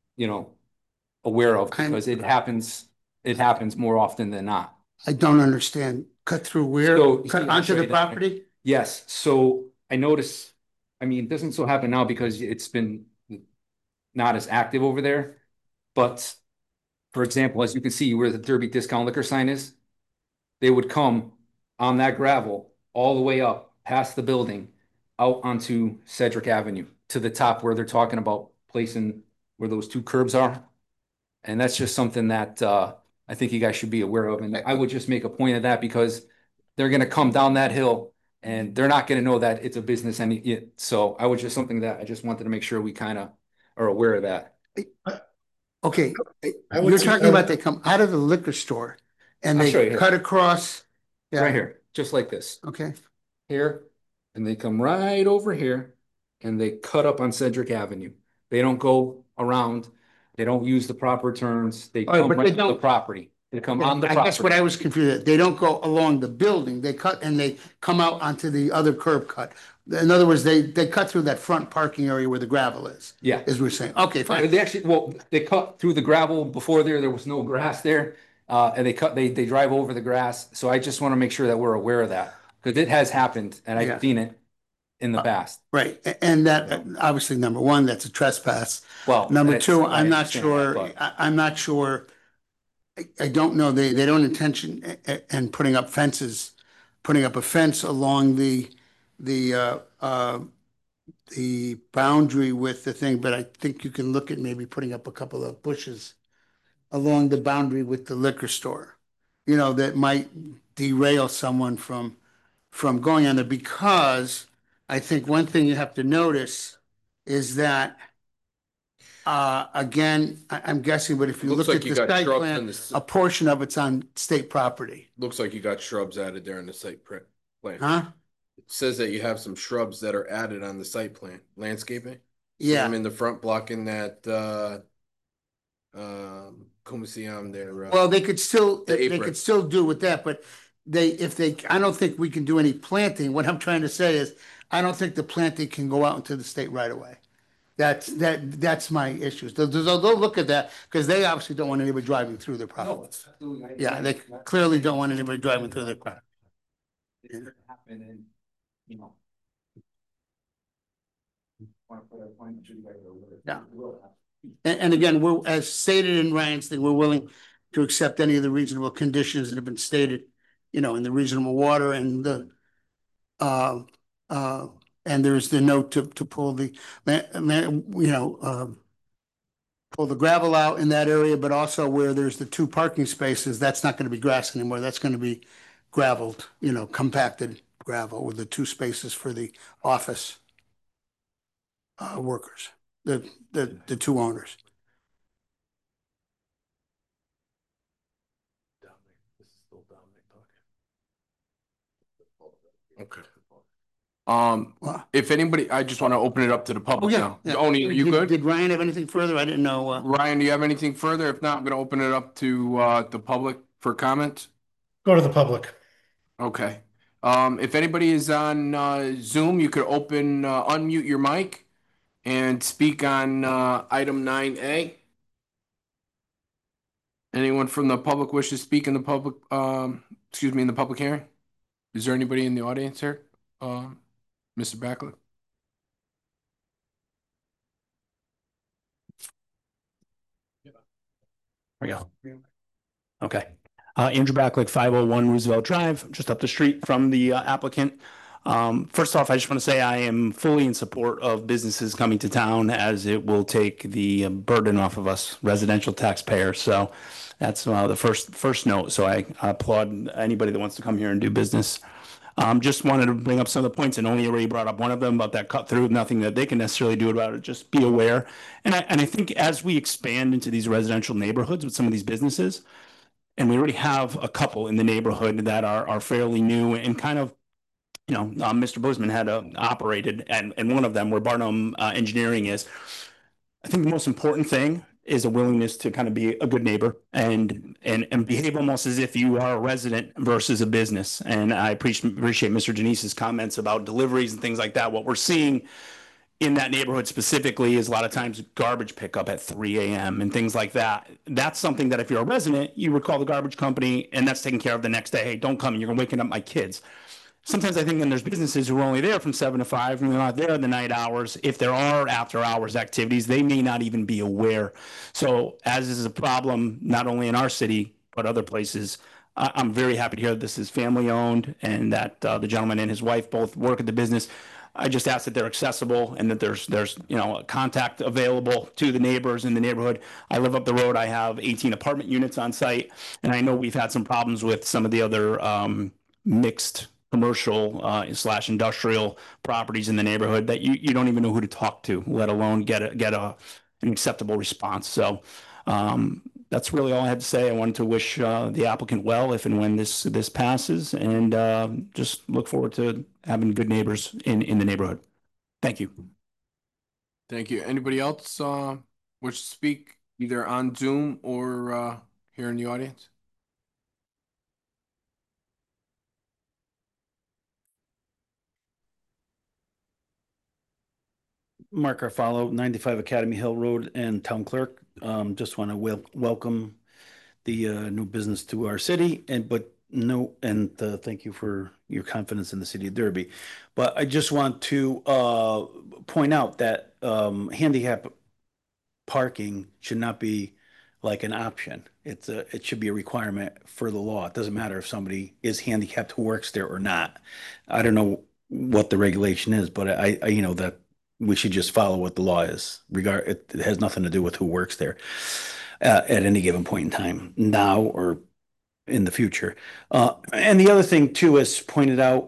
aware of because it happens more often than not. I don't understand. Cut through where? So, Cut onto the property? Yes. So I notice, it doesn't so happen now because it's been not as active over there. But for example, as you can see where the Derby Discount Liquor sign is, they would come on that gravel all the way up past the building out onto Cedric Avenue to the top where they're talking about placing where those two curbs are. And that's just something that I think you guys should be aware of. And I would just make a point of that because they're going to come down that hill and they're not going to know that it's a business. So I was just something that I just wanted to make sure we kind of are aware of that. Okay, you're talking about they come out of the liquor store and I'll show you they here. cut across. Yeah. Right here, just like this. Okay. Here, and they come right over here and they cut up on Cedric Avenue. They don't go around. They don't use the proper turns. They come but right they to the don't- property. They come on the I guess what property. I was confused at, they don't go along the building, they cut and they come out onto the other curb cut. In other words, they cut through that front parking area where the gravel is. Yeah. As we're saying, okay, fine. They cut through the gravel before there was no grass there. And they drive over the grass. So I just want to make sure that we're aware of that because it has happened and Yeah. I've seen it in the past. Right, and that, obviously, number one, that's a trespass. Well, Number two, I I'm not understand sure, that, but- I'm not sure. I don't know, they don't intention and putting up fences, putting up a fence along the boundary with the thing, but I think you can look at maybe putting up a couple of bushes along the boundary with the liquor store. That might derail someone from from going on there, because I think one thing you have to notice is that again, I'm guessing, but if you Looks look like at you the got site shrubs plan, in the a portion of it's on state property. looks like you got shrubs added there in the site plan. Huh? It says that you have some shrubs that are added on the site plan, landscaping. See Yeah. them in the front blocking that como se llama there. Well, they could still, the they apron. could still do with that, but I don't think we can do any planting. What I'm trying to say is, I don't think the planting can go out into the state right away. That's my issues. They'll look at that, because they obviously don't want anybody driving through their property. Yeah, they clearly don't want anybody driving through their property. Yeah. And again, we're, as stated in Ryan's thing, we're willing to accept any of the reasonable conditions that have been stated, in the reasonable water and the, and there's the note to pull the, pull the gravel out in that area, but also where there's the 2 parking spaces, that's not gonna be grass anymore, that's gonna be gravelled, compacted gravel with the 2 spaces for the office workers, the 2 owners. Okay. If anybody, I just want to open it up to the Oh, public yeah, now. yeah. Oni, are you good? Did Ryan have anything further? I didn't know. Ryan, do you have anything further? If not, I'm gonna open it up to the public for comments. Go to the public. Okay. If anybody is on Zoom, you could unmute your mic and speak on item 9A. Anyone from the public wish to speak in the public, in the public hearing? Is there anybody in the audience here? Mr. Backlick? There we go. Okay. Andrew Backlick, 501 Roosevelt Drive, just up the street from the applicant. First off, I just want to say I am fully in support of businesses coming to town, as it will take the burden off of us residential taxpayers. So that's the first note. So I applaud anybody that wants to come here and do business. Just wanted to bring up some of the points, and only already brought up one of them about that cut through. Nothing that they can necessarily do about it. Just be aware. And I think as we expand into these residential neighborhoods with some of these businesses, and we already have a couple in the neighborhood that are fairly new and kind of, Mr. Bozeman had operated, and one of them where Barnum Engineering is. I think the most important thing is a willingness to kind of be a good neighbor and behave almost as if you are a resident versus a business. And I appreciate Mr. Denise's comments about deliveries and things like that. What we're seeing in that neighborhood specifically is a lot of times garbage pickup at 3 a.m. and things like that. That's something that if you're a resident, you would call the garbage company, and that's taken care of the next day. Hey, don't come, you're waking up my kids. Sometimes I think then there's businesses who are only there from 7 to 5 and they're not there in the night hours. If there are after hours activities, they may not even be aware. So as is a problem, not only in our city, but other places, I'm very happy to hear that this is family owned and that the gentleman and his wife both work at the business. I just ask that they're accessible and that there's a contact available to the neighbors in the neighborhood. I live up the road. I have 18 apartment units on site, and I know we've had some problems with some of the other mixed commercial / industrial properties in the neighborhood that you don't even know who to talk to, let alone get an acceptable response. So that's really all I had to say. I wanted to wish the applicant well if and when this passes, and just look forward to having good neighbors in the neighborhood. Thank you. Thank you. Anybody else wish to speak either on Zoom or here in the audience? Mark Arfalo, 95 Academy Hill Road, and Town Clerk. Just want to welcome the new business to our city, and thank you for your confidence in the city of Derby. But I just want to point out that handicap parking should not be like an option. It should be a requirement for the law. It doesn't matter if somebody is handicapped who works there or not. I don't know what the regulation is, but I that we should just follow what the law is. It has nothing to do with who works there at any given point in time, now or in the future. And the other thing too, as pointed out,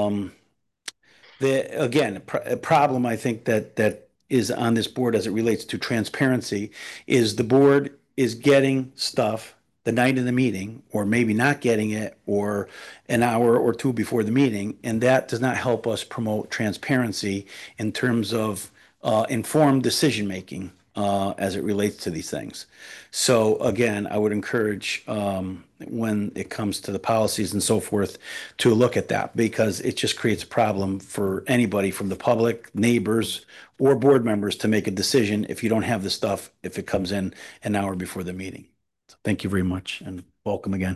again, a problem I think that is on this board as it relates to transparency is the board is getting stuff the night of the meeting, or maybe not getting it, or an hour or two before the meeting, and that does not help us promote transparency in terms of informed decision making as it relates to these things. So again, I would encourage when it comes to the policies and so forth to look at that, because it just creates a problem for anybody from the public, neighbors, or board members to make a decision if you don't have the stuff, if it comes in an hour before the meeting. So thank you very much and welcome again.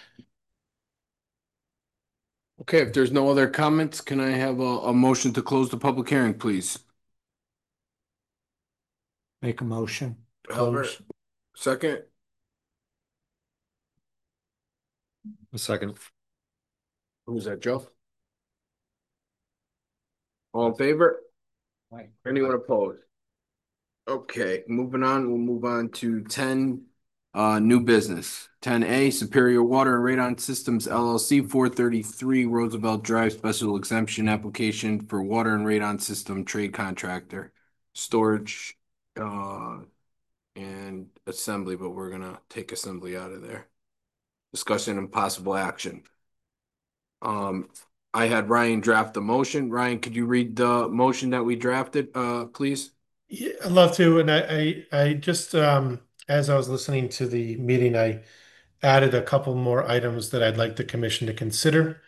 Okay, if there's no other comments, can I have a motion to close the public hearing, please? Make a motion. Albert, second. A second. Who's that, Joe? All in favor? Anyone opposed? Okay, moving on, we'll move on to 10, new business. 10A, Superior Water and Radon Systems LLC, 433 Roosevelt Drive, special exemption application for water and radon system trade contractor, storage, and assembly, but we're gonna take assembly out of there. Discussion and possible action. I had Ryan draft the motion. Ryan, could you read the motion that we drafted, please? Yeah, I'd love to. And I just, as I was listening to the meeting, I added a couple more items that I'd like the commission to consider,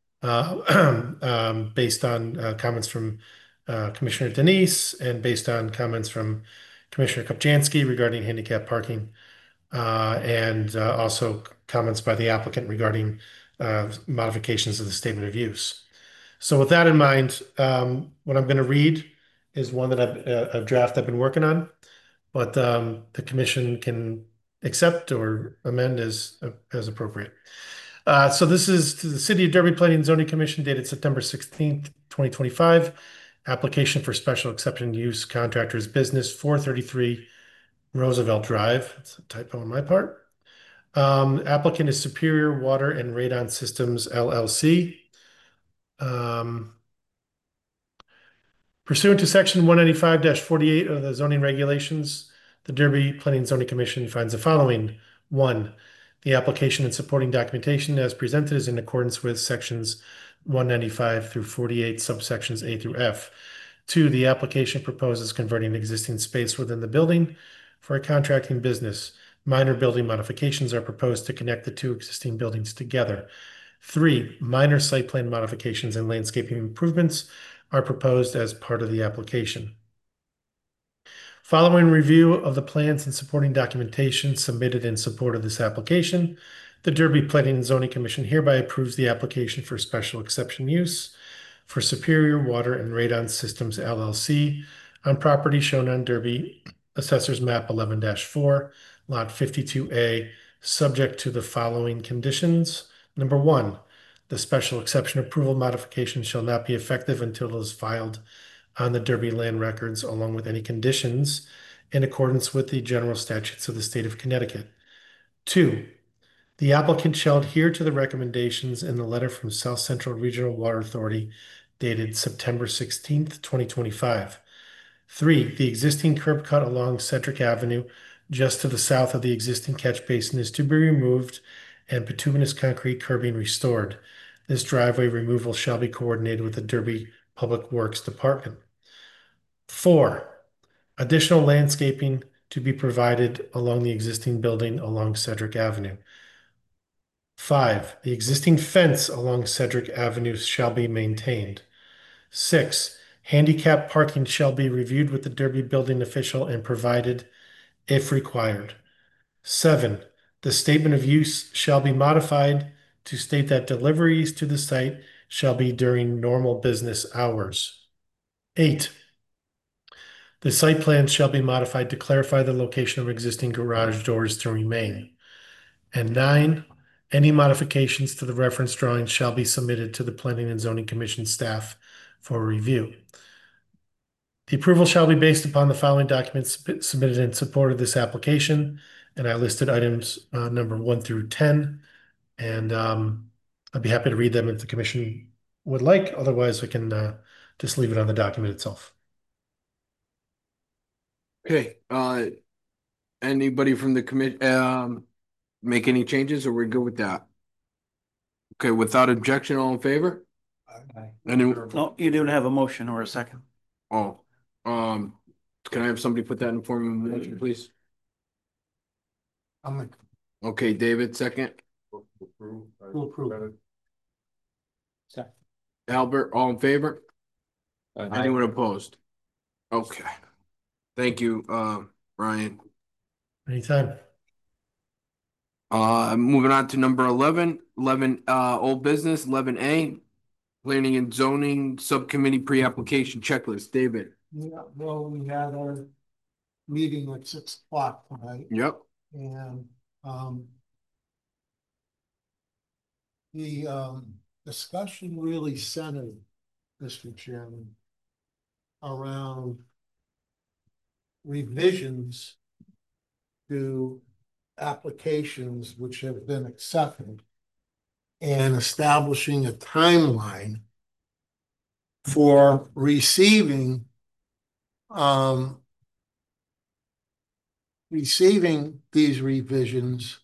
based on comments from Commissioner Denise and based on comments from Commissioner Kopchansky regarding handicap parking, and also comments by the applicant regarding modifications of the statement of use. So with that in mind, what I'm going to read is one that a draft I've been working on, but the commission can accept or amend as appropriate. So this is to the City of Derby Planning and Zoning Commission dated September 16th, 2025. Application for special exception use contractor's business, 433 Roosevelt Drive. It's a typo on my part. Applicant is Superior Water and Radon Systems LLC. Pursuant to section 195-48 of the zoning regulations, the Derby Planning and Zoning Commission finds the following. 1, the application and supporting documentation as presented is in accordance with sections 195 through 48, subsections A through F. 2, the application proposes converting existing space within the building for a contracting business. Minor building modifications are proposed to connect the two existing buildings together. 3, minor site plan modifications and landscaping improvements are proposed as part of the application. Following review of the plans and supporting documentation submitted in support of this application, the Derby Planning and Zoning Commission hereby approves the application for special exception use for Superior Water and Radon Systems LLC on property shown on Derby Assessor's Map 11-4, Lot 52A, subject to the following conditions. Number 1, the special exception approval modification shall not be effective until it is filed on the Derby land records along with any conditions in accordance with the general statutes of the state of Connecticut. 2, the applicant shall adhere to the recommendations in the letter from South Central Regional Water Authority dated September 16th, 2025. 3, the existing curb cut along Cedric Avenue just to the south of the existing catch basin is to be removed and bituminous concrete curbing restored. This driveway removal shall be coordinated with the Derby Public Works Department. 4, additional landscaping to be provided along the existing building along Cedric Avenue. 5, the existing fence along Cedric Avenue shall be maintained. 6, handicap parking shall be reviewed with the Derby building official and provided if required. 7, the statement of use shall be modified to state that deliveries to the site shall be during normal business hours. 8, the site plan shall be modified to clarify the location of existing garage doors to remain. And 9, any modifications to the reference drawings shall be submitted to the Planning and Zoning Commission staff for review. The approval shall be based upon the following documents submitted in support of this application, and I listed items number 1 through 10 And I'd be happy to read them if the commission would like. Otherwise, we can just leave it on the document itself. Okay, anybody from the commit, make any changes, or we're good with that? Okay, without objection, all in favor? Any, No, you didn't have a motion or a second. oh, can I have somebody put that in form of a motion, please? I'm Okay, David, second. approve. Albert, all in favor? Anyone opposed? Okay. Thank you, Ryan. Anytime. Moving on to number 11, old business, 11A, planning and zoning subcommittee pre-application checklist. David. Yeah, well, we had our meeting at 6 o'clock tonight. Yep. And the discussion really centered, Mr. Chairman, around revisions to applications which have been accepted and establishing a timeline for receiving these revisions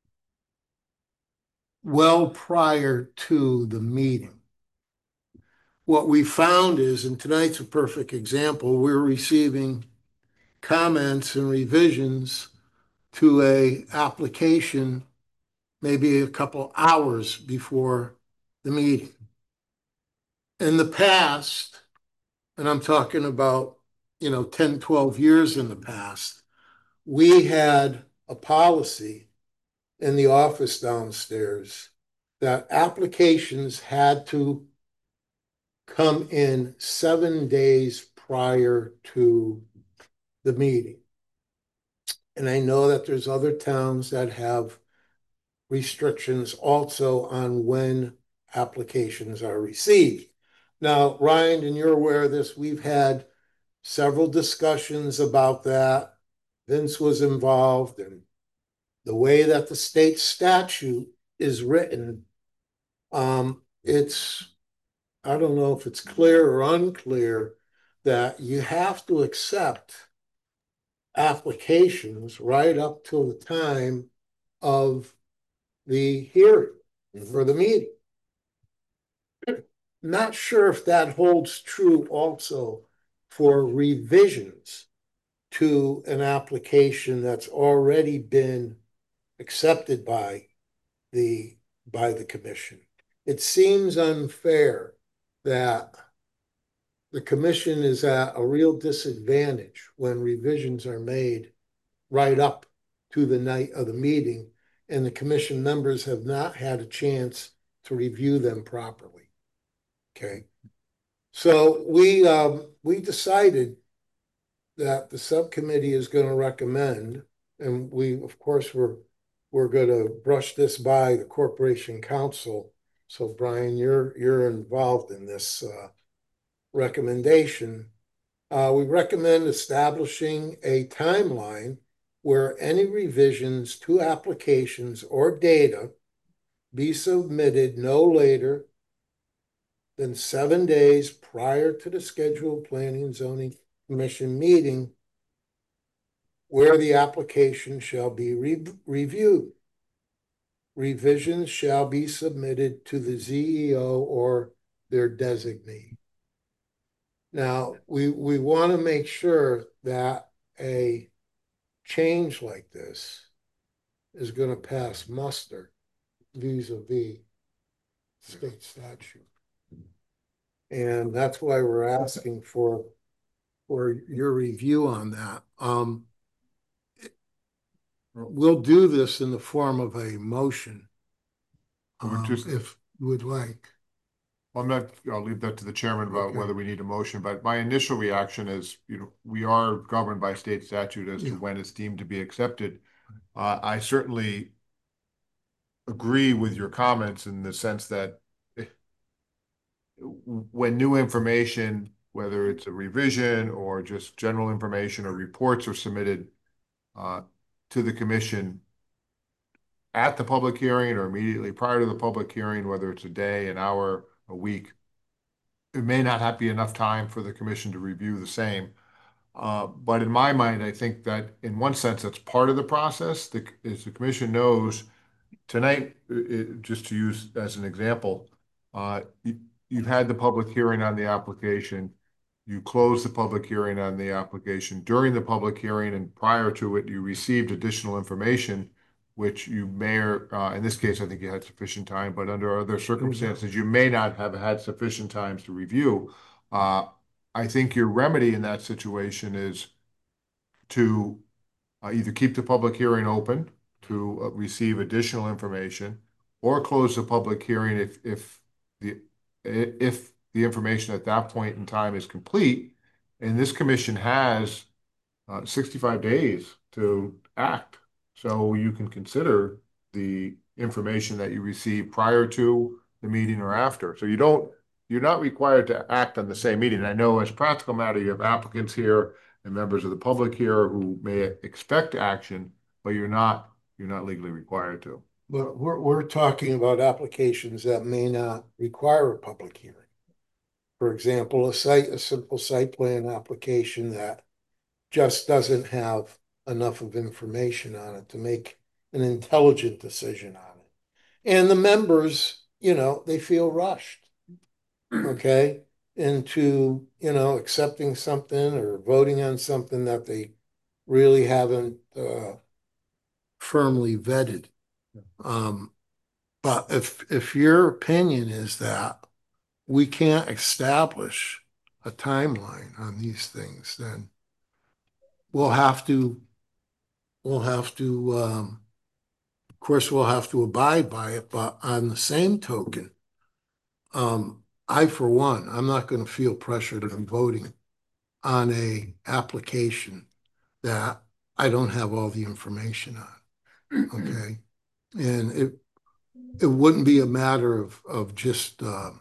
well prior to the meeting. What we found is, and tonight's a perfect example, we're receiving comments and revisions to a application maybe a couple hours before the meeting. In the past, and I'm talking about, 10, 12 years in the past, we had a policy in the office downstairs that applications had to come in 7 days prior to the meeting. And I know that there's other towns that have restrictions also on when applications are received. Now, Ryan, and you're aware of this, we've had several discussions about that. Vince was involved, and the way that the state statute is written, it's, I don't know if it's clear or unclear, that you have to accept applications right up till the time of the hearing for the meeting. Not sure if that holds true also for revisions to an application that's already been accepted by the commission. It seems unfair that the commission is at a real disadvantage when revisions are made right up to the night of the meeting, and the commission members have not had a chance to review them properly. Okay. So we decided that the subcommittee is going to recommend, and we, of course, we're going to brush this by the Corporation Council. So Brian, you're involved in this recommendation. We recommend establishing a timeline where any revisions to applications or data be submitted no later than 7 days prior to the scheduled Planning and Zoning Commission meeting, where the application shall be reviewed. Revisions shall be submitted to the ZEO or their designee. Now, we want to make sure that a change like this is going to pass muster vis-a-vis state statute. And that's why we're asking for your review on that. We'll do this in the form of a motion, if you would like. I'll leave that to the chairman about whether we need a motion, but my initial reaction is, we are governed by state statute as to when it's deemed to be accepted. I certainly agree with your comments in the sense that when new information, whether it's a revision or just general information or reports are submitted to the commission at the public hearing or immediately prior to the public hearing, whether it's a day, an hour, a week, it may not be enough time for the commission to review the same. But in my mind, I think that in one sense, that's part of the process. As the commission knows, tonight, just to use as an example, you've had the public hearing on the application. You closed the public hearing on the application. During the public hearing and prior to it, you received additional information, which you may, or in this case, I think you had sufficient time, but under other circumstances, you may not have had sufficient times to review. I think your remedy in that situation is to either keep the public hearing open to receive additional information, or close the public hearing if the information at that point in time is complete. And this commission has 65 days to act. So you can consider the information that you receive prior to the meeting or after. So you're not required to act on the same meeting. I know as a practical matter, you have applicants here and members of the public here who may expect action, but you're not legally required to. But we're talking about applications that may not require a public hearing. For example, a simple site plan application that just doesn't have enough of information on it to make an intelligent decision on it. And the members, they feel rushed, okay, into, accepting something or voting on something that they really haven't firmly vetted. But if your opinion is that we can't establish a timeline on these things, then we'll have to, of course, we'll have to abide by it. But on the same token, I, for one, I'm not going to feel pressured on voting on a application that I don't have all the information on. Okay. And it wouldn't be a matter of just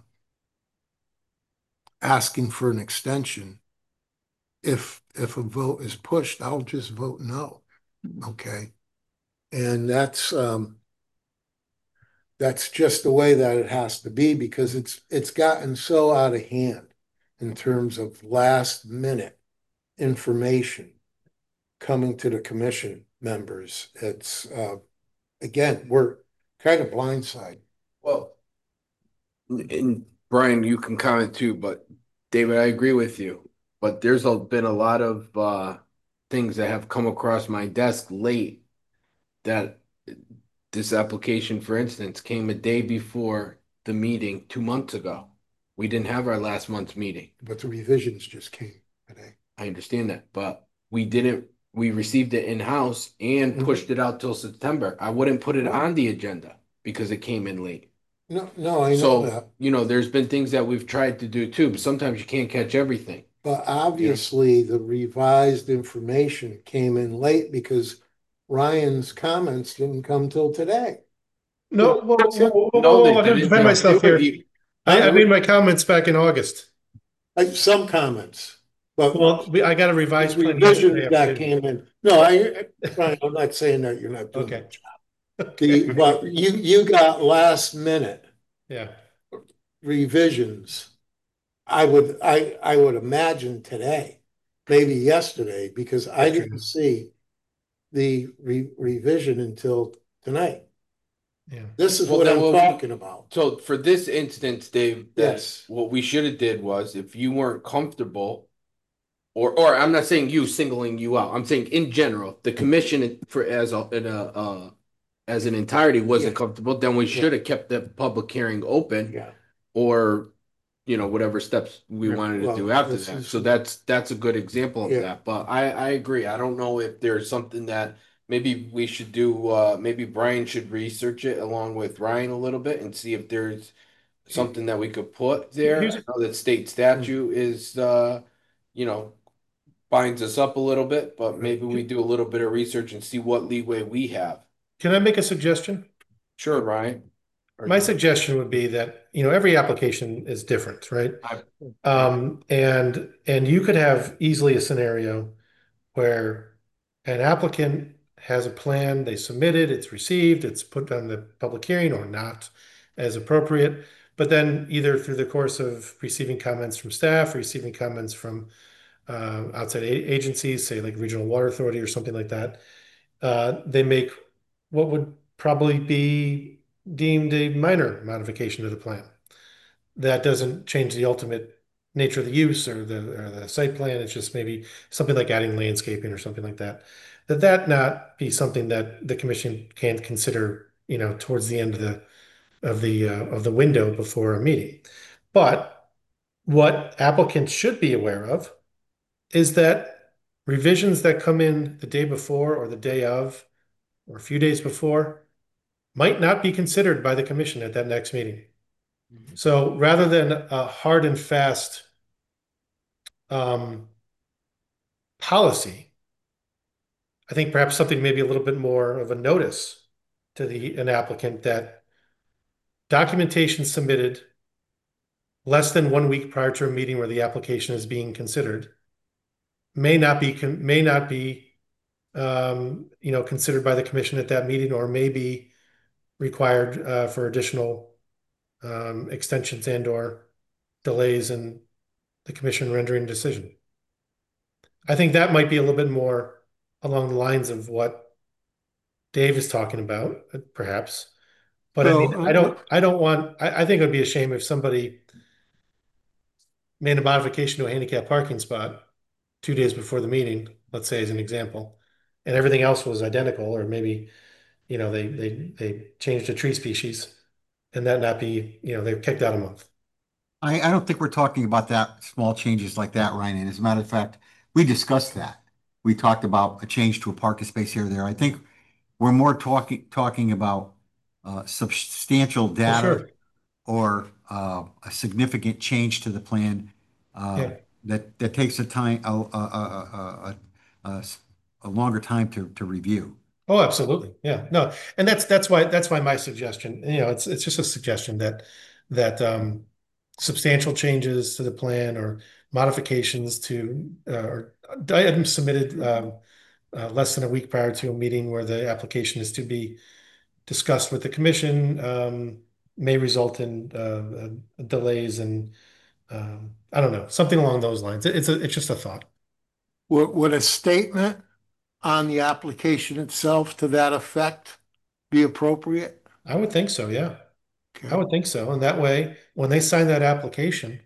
asking for an extension. If a vote is pushed, I'll just vote no. Okay. And that's just the way that it has to be, because it's gotten so out of hand in terms of last minute information coming to the commission members. It's again, we're kind of blindsided. Well, and Brian, you can comment too, but David, I agree with you. But there's been a lot of things that have come across my desk late, that this application, for instance, came a day before the meeting 2 months ago. We didn't have our last month's meeting. But the revisions just came today. I understand that, but we received it in-house and pushed it out till September. I wouldn't put it on the agenda because it came in late. No, I know that. There's been things that we've tried to do too, but sometimes you can't catch everything. But obviously the revised information came in late because Ryan's comments didn't come till today. No, No, I have to defend myself here. I made my comments back in August. Some comments, but I got a revised plan revision that came in. No, I'm not saying that you're not doing okay. But you got last minute revisions. I would imagine today, maybe yesterday, because I didn't see the revision until tonight. Yeah. This is what I'm talking about. So for this instance, Dave, yes, what we should have did was, if you weren't comfortable, or I'm not saying you, singling you out, I'm saying in general, the commission as an entirety wasn't comfortable, then we should have kept the public hearing open, or whatever steps we wanted to do after that. So that's a good example of that. But I agree. I don't know if there's something that maybe we should do. Maybe Brian should research it along with Ryan a little bit and see if there's something that we could put there. I know that state statute is, binds us up a little bit, but maybe we do a little bit of research and see what leeway we have. Can I make a suggestion? Sure, Ryan. My suggestion would be that, every application is different, right? And you could have easily a scenario where an applicant has a plan, they submit it, it's received, it's put on the public hearing or not as appropriate. But then either through the course of receiving comments from staff, receiving comments from outside agencies, say like Regional Water Authority or something like that, they make what would probably be deemed a minor modification to the plan. That doesn't change the ultimate nature of the use or the site plan. It's just maybe something like adding landscaping or something like that. That not be something that the commission can consider, towards the end of the window before a meeting. But what applicants should be aware of is that revisions that come in the day before or the day of or a few days before might not be considered by the commission at that next meeting. So rather than a hard and fast policy, I think perhaps something maybe a little bit more of a notice to an applicant that documentation submitted less than 1 week prior to a meeting where the application is being considered may not be considered by the commission at that meeting, or may be required for additional extensions and or delays in the commission rendering decision. I think that might be a little bit more along the lines of what Dave is talking about, perhaps. But I mean, I think it would be a shame if somebody made a modification to a handicap parking spot 2 days before the meeting, let's say as an example, and everything else was identical, or maybe, they changed a tree species and that not be, they're kicked out a month. I don't think we're talking about that small changes like that, Ryan. And as a matter of fact, we discussed that. We talked about a change to a parking space here or there. I think we're more talking about substantial data Sure. or a significant change to the plan Yeah. that takes a longer time to review. Oh, absolutely. Yeah. No, and that's why my suggestion, it's just a suggestion that substantial changes to the plan or modifications to or items submitted less than a week prior to a meeting where the application is to be discussed with the commission may result in delays and I don't know, something along those lines. It's just a thought. Would a statement on the application itself to that effect be appropriate? I would think so, yeah. I Okay. would think so. And that way, when they sign that application,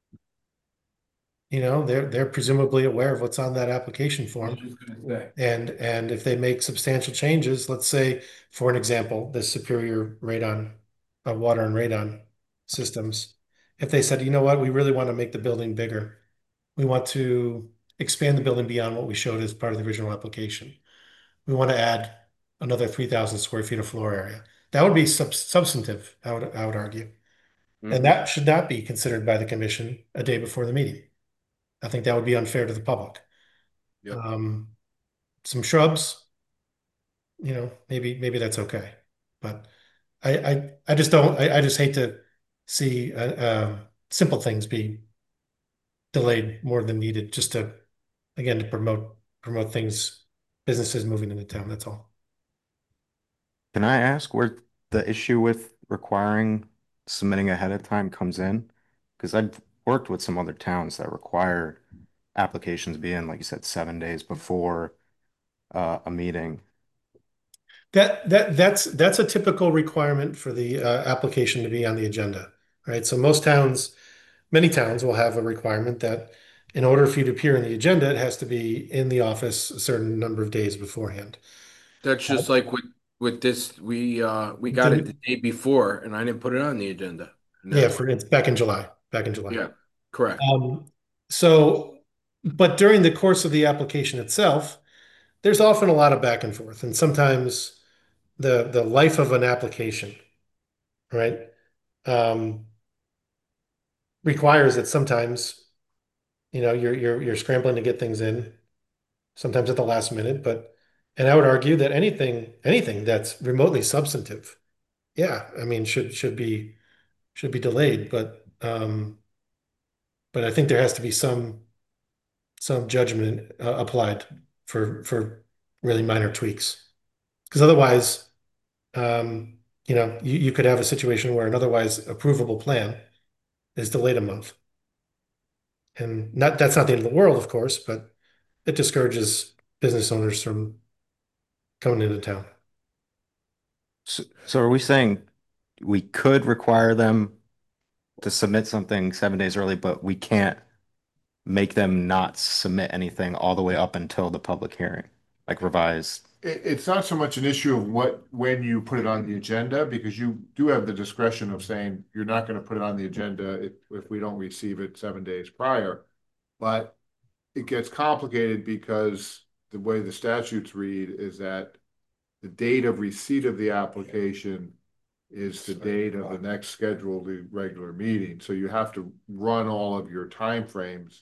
they're presumably aware of what's on that application form. And if they make substantial changes, let's say, for an example, the Superior Radon, water and radon systems, if they said, you know what, we really want to make the building bigger. We want to expand the building beyond what we showed as part of the original application. We want to add another 3,000 square feet of floor area. That would be substantive, I would argue. And that should not be considered by the commission a day before the meeting. I think that would be unfair to the public. Yep. Some shrubs, maybe that's okay. But I just don't, I just hate to see simple things be delayed more than needed, just to, again, to promote things, businesses moving into town. That's all. Can I ask where the issue with requiring submitting ahead of time comes in? Because I've worked with some other towns that require applications be in, like you said, 7 days before a meeting. That's a typical requirement for the application to be on the agenda, right? So many towns will have a requirement that in order for you to appear in the agenda, it has to be in the office a certain number of days beforehand. That's just like with this, we got it the day before and I didn't put it on the agenda. Yeah, it's back in July. Yeah, correct. But during the course of the application itself, there's often a lot of back and forth, and sometimes the life of an application, right, requires that sometimes, you're scrambling to get things in, sometimes at the last minute. And I would argue that anything that's remotely substantive, yeah, I mean, should be delayed. But I think there has to be some judgment applied for really minor tweaks. Because otherwise, you could have a situation where an otherwise approvable plan is delayed a month. And that's not the end of the world, of course, but it discourages business owners from coming into town. So are we saying we could require them to submit something 7 days early, but we can't make them not submit anything all the way up until the public hearing, like revised? It's not so much an issue of when you put it on the agenda, because you do have the discretion of saying you're not going to put it on the agenda if we don't receive it 7 days prior. But it gets complicated because the way the statutes read is that the date of receipt of the application is the date of the next scheduled regular meeting. So you have to run all of your timeframes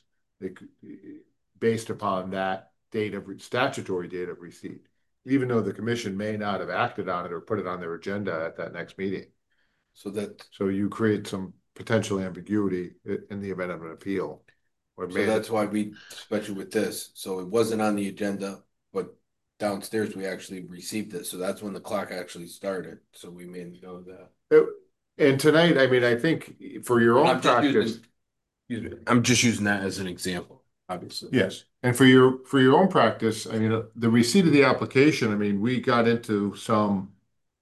based upon that statutory date of receipt, even though the commission may not have acted on it or put it on their agenda at that next meeting. So you create some potential ambiguity in the event of an appeal. So that's why especially with this, so it wasn't on the agenda, but downstairs we actually received it. So that's when the clock actually started. So we may know that. And tonight, I mean, I think for your own practice. I'm just using that as an example, obviously. Yes. And for your own practice, I mean, the receipt of the application, I mean, we got into some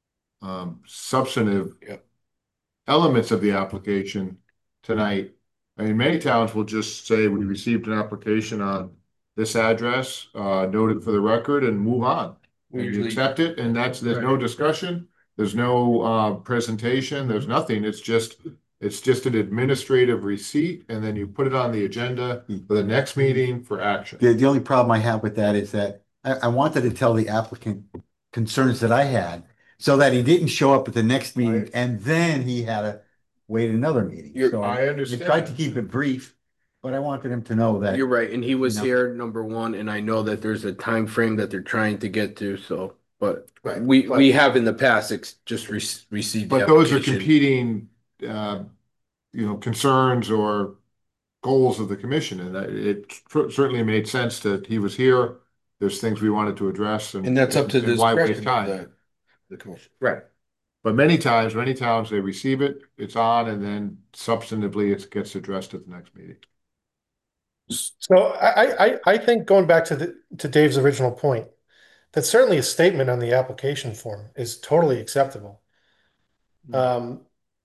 substantive elements of the application tonight. I mean, many towns will just say we received an application on this address, noted for the record, and move on. And you accept it, and there's no discussion, there's no presentation, there's nothing. It's just an administrative receipt, and then you put it on the agenda for the next meeting for action. The only problem I have with that is that I wanted to tell the applicant concerns that I had so that he didn't show up at the next meeting and then he had to wait another meeting. So I understand. I tried to keep it brief, but I wanted him to know that. You're right, and he was here, number one, and I know that there's a time frame that they're trying to get to. So, but we have in the past just received. But those are competing, concerns or goals of the commission, and it certainly made sense that he was here. There's things we wanted to address, and that's up to the discretion of the commission, right? But many towns they receive it, it's on, and then substantively it gets addressed at the next meeting. So I think going back to Dave's original point, that certainly a statement on the application form is totally acceptable. And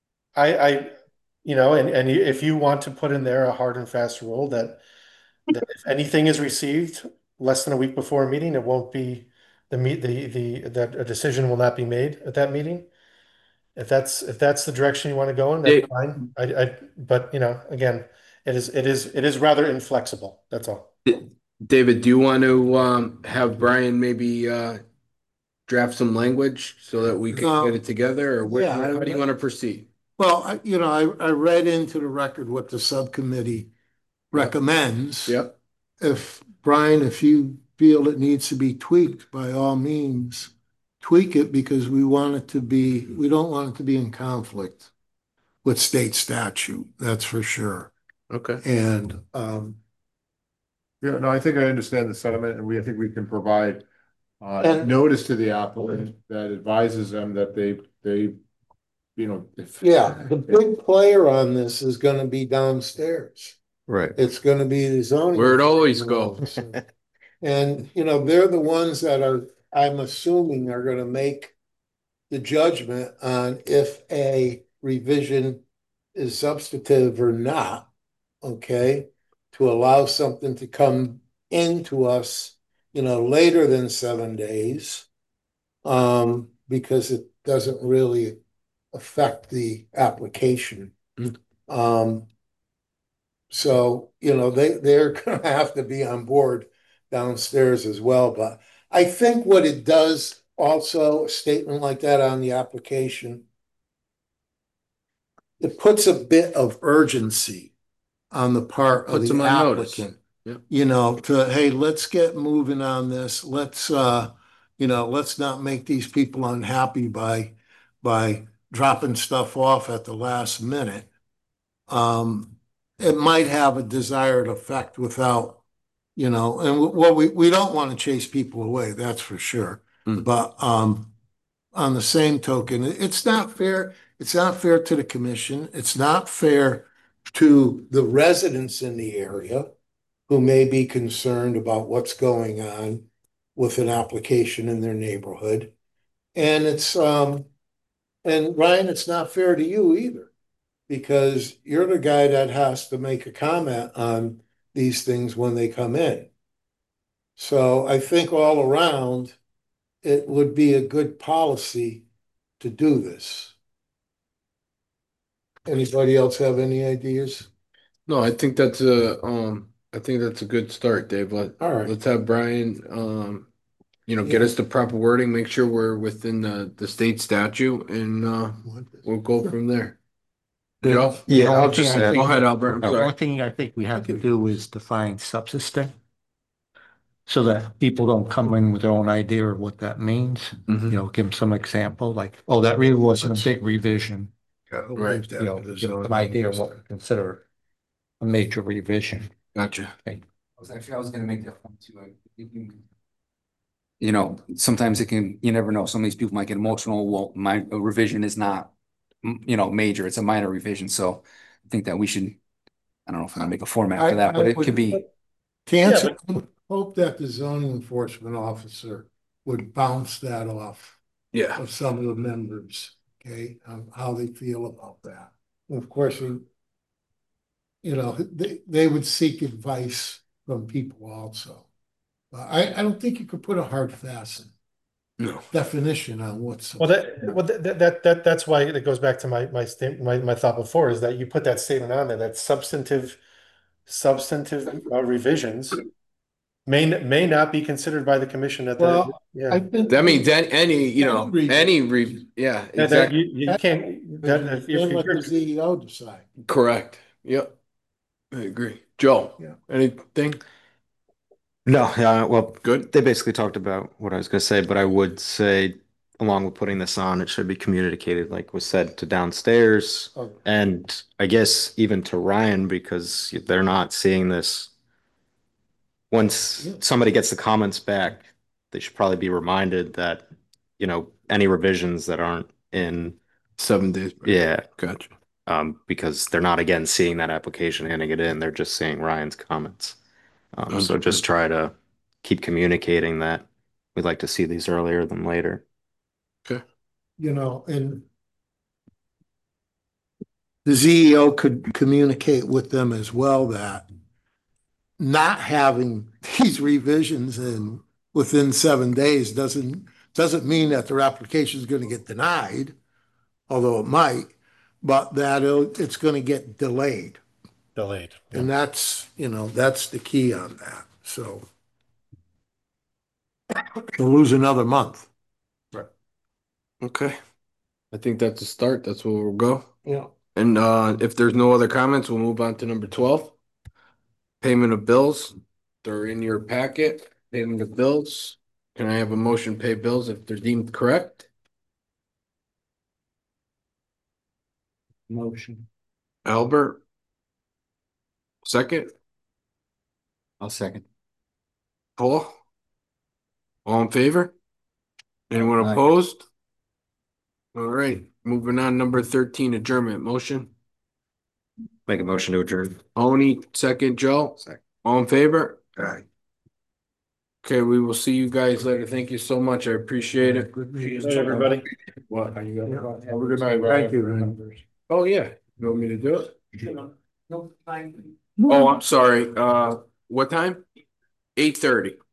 if you want to put in there a hard and fast rule that if anything is received less than a week before a meeting, it won't be that a decision will not be made at that meeting. If that's the direction you want to go in, that's fine. But again, it is rather inflexible. That's all. David, do you want to have Brian maybe draft some language so that we can get it together, or how do you want to proceed? Well, I read into the record what the subcommittee recommends. Yep. Brian, if you feel it needs to be tweaked, by all means, tweak it, because we don't want it to be in conflict with state statute. That's for sure. Okay. And I think I understand the sentiment, and I think we can provide notice to the applicant that advises them that they the big player on this is going to be downstairs. Right. It's going to be the zoning. Where it always goes. And they're the ones that I'm assuming are going to make the judgment on if a revision is substantive or not, okay, to allow something to come into us, later than 7 days, because it doesn't really affect the application. So, they're going to have to be on board downstairs as well. But I think what it does also, a statement like that on the application, it puts a bit of urgency on the part of the applicant. Yep. Hey, let's get moving on this. Let's not make these people unhappy by dropping stuff off at the last minute. It might have a desired effect without, and we don't want to chase people away, that's for sure. But on the same token, it's not fair. It's not fair to the commission. It's not fair to the residents in the area who may be concerned about what's going on with an application in their neighborhood. And and Ryan, it's not fair to you either, because you're the guy that has to make a comment on these things when they come in. So I think all around, it would be a good policy to do this. Anybody else have any ideas? No, I think that's a good start, Dave. All right. Let's have Brian, get us the proper wording, make sure we're within the state statute, and we'll go from there. Joe? Yeah, I'll just Go ahead, Albert. I'm The sorry. only thing I think we have to do is define subsisting. So that people don't come in with their own idea of what that means. Mhm. Give them some example, like, oh, that really wasn't a big revision. Right. Give them an idea of what we consider a major revision. Gotcha. I was gonna make that point too. Sometimes you never know. Some of these people might get emotional. Well, a revision is not, major. It's a minor revision. So I think that we should, I don't know if I'm gonna make a format for that, but it could be. To answer, hope that the zoning enforcement officer would bounce that off Yeah. of some of the members, okay, on how they feel about that. And of course, they would seek advice from people also. I don't think you could put a hard fast definition on what's. That's why it goes back to my thought before, is that you put that statement on there, that substantive revisions may not be considered by the commission at the. I think That means any yeah, exactly. You can't. then let the CEO decide. Correct. Yep. I agree. Joe, anything? No, well, Good. they basically talked about what I was going to say, but I would say, along with putting this on, it should be communicated, like was said, to downstairs, and I guess even to Ryan, because they're not seeing this. Once somebody gets the comments back, they should probably be reminded that, any revisions that aren't in 7 days. Yeah. Gotcha. Because they're not again seeing that application, handing it in, they're just seeing Ryan's comments. So just try to keep communicating that we'd like to see these earlier than later. Okay. And the CEO could communicate with them as well that not having these revisions in within 7 days doesn't mean that their application is going to get denied, although it might, but that it's going to get delayed. And that's the key on that. So we'll lose another month. Right. Okay. I think that's a start. That's where we'll go. Yeah. And if there's no other comments, we'll move on to number 12. Payment of bills. They're in your packet. Payment of bills. Can I have a motion to pay bills if they're deemed correct? Motion. Albert? Second? I'll second. Paul? All in favor? Anyone Aye. opposed? All right, moving on, number 13, adjournment motion. Make a motion to adjourn. Tony, second, Joe? Second. All in favor? Aye. Okay, we will see you guys later. Thank you so much. I appreciate it. Good night, everybody. What? Are you gonna? Have a good night, Ryan. Thank you, Ryan. Oh, yeah. You want me to do it? Oh, I'm sorry. What time? 8:30.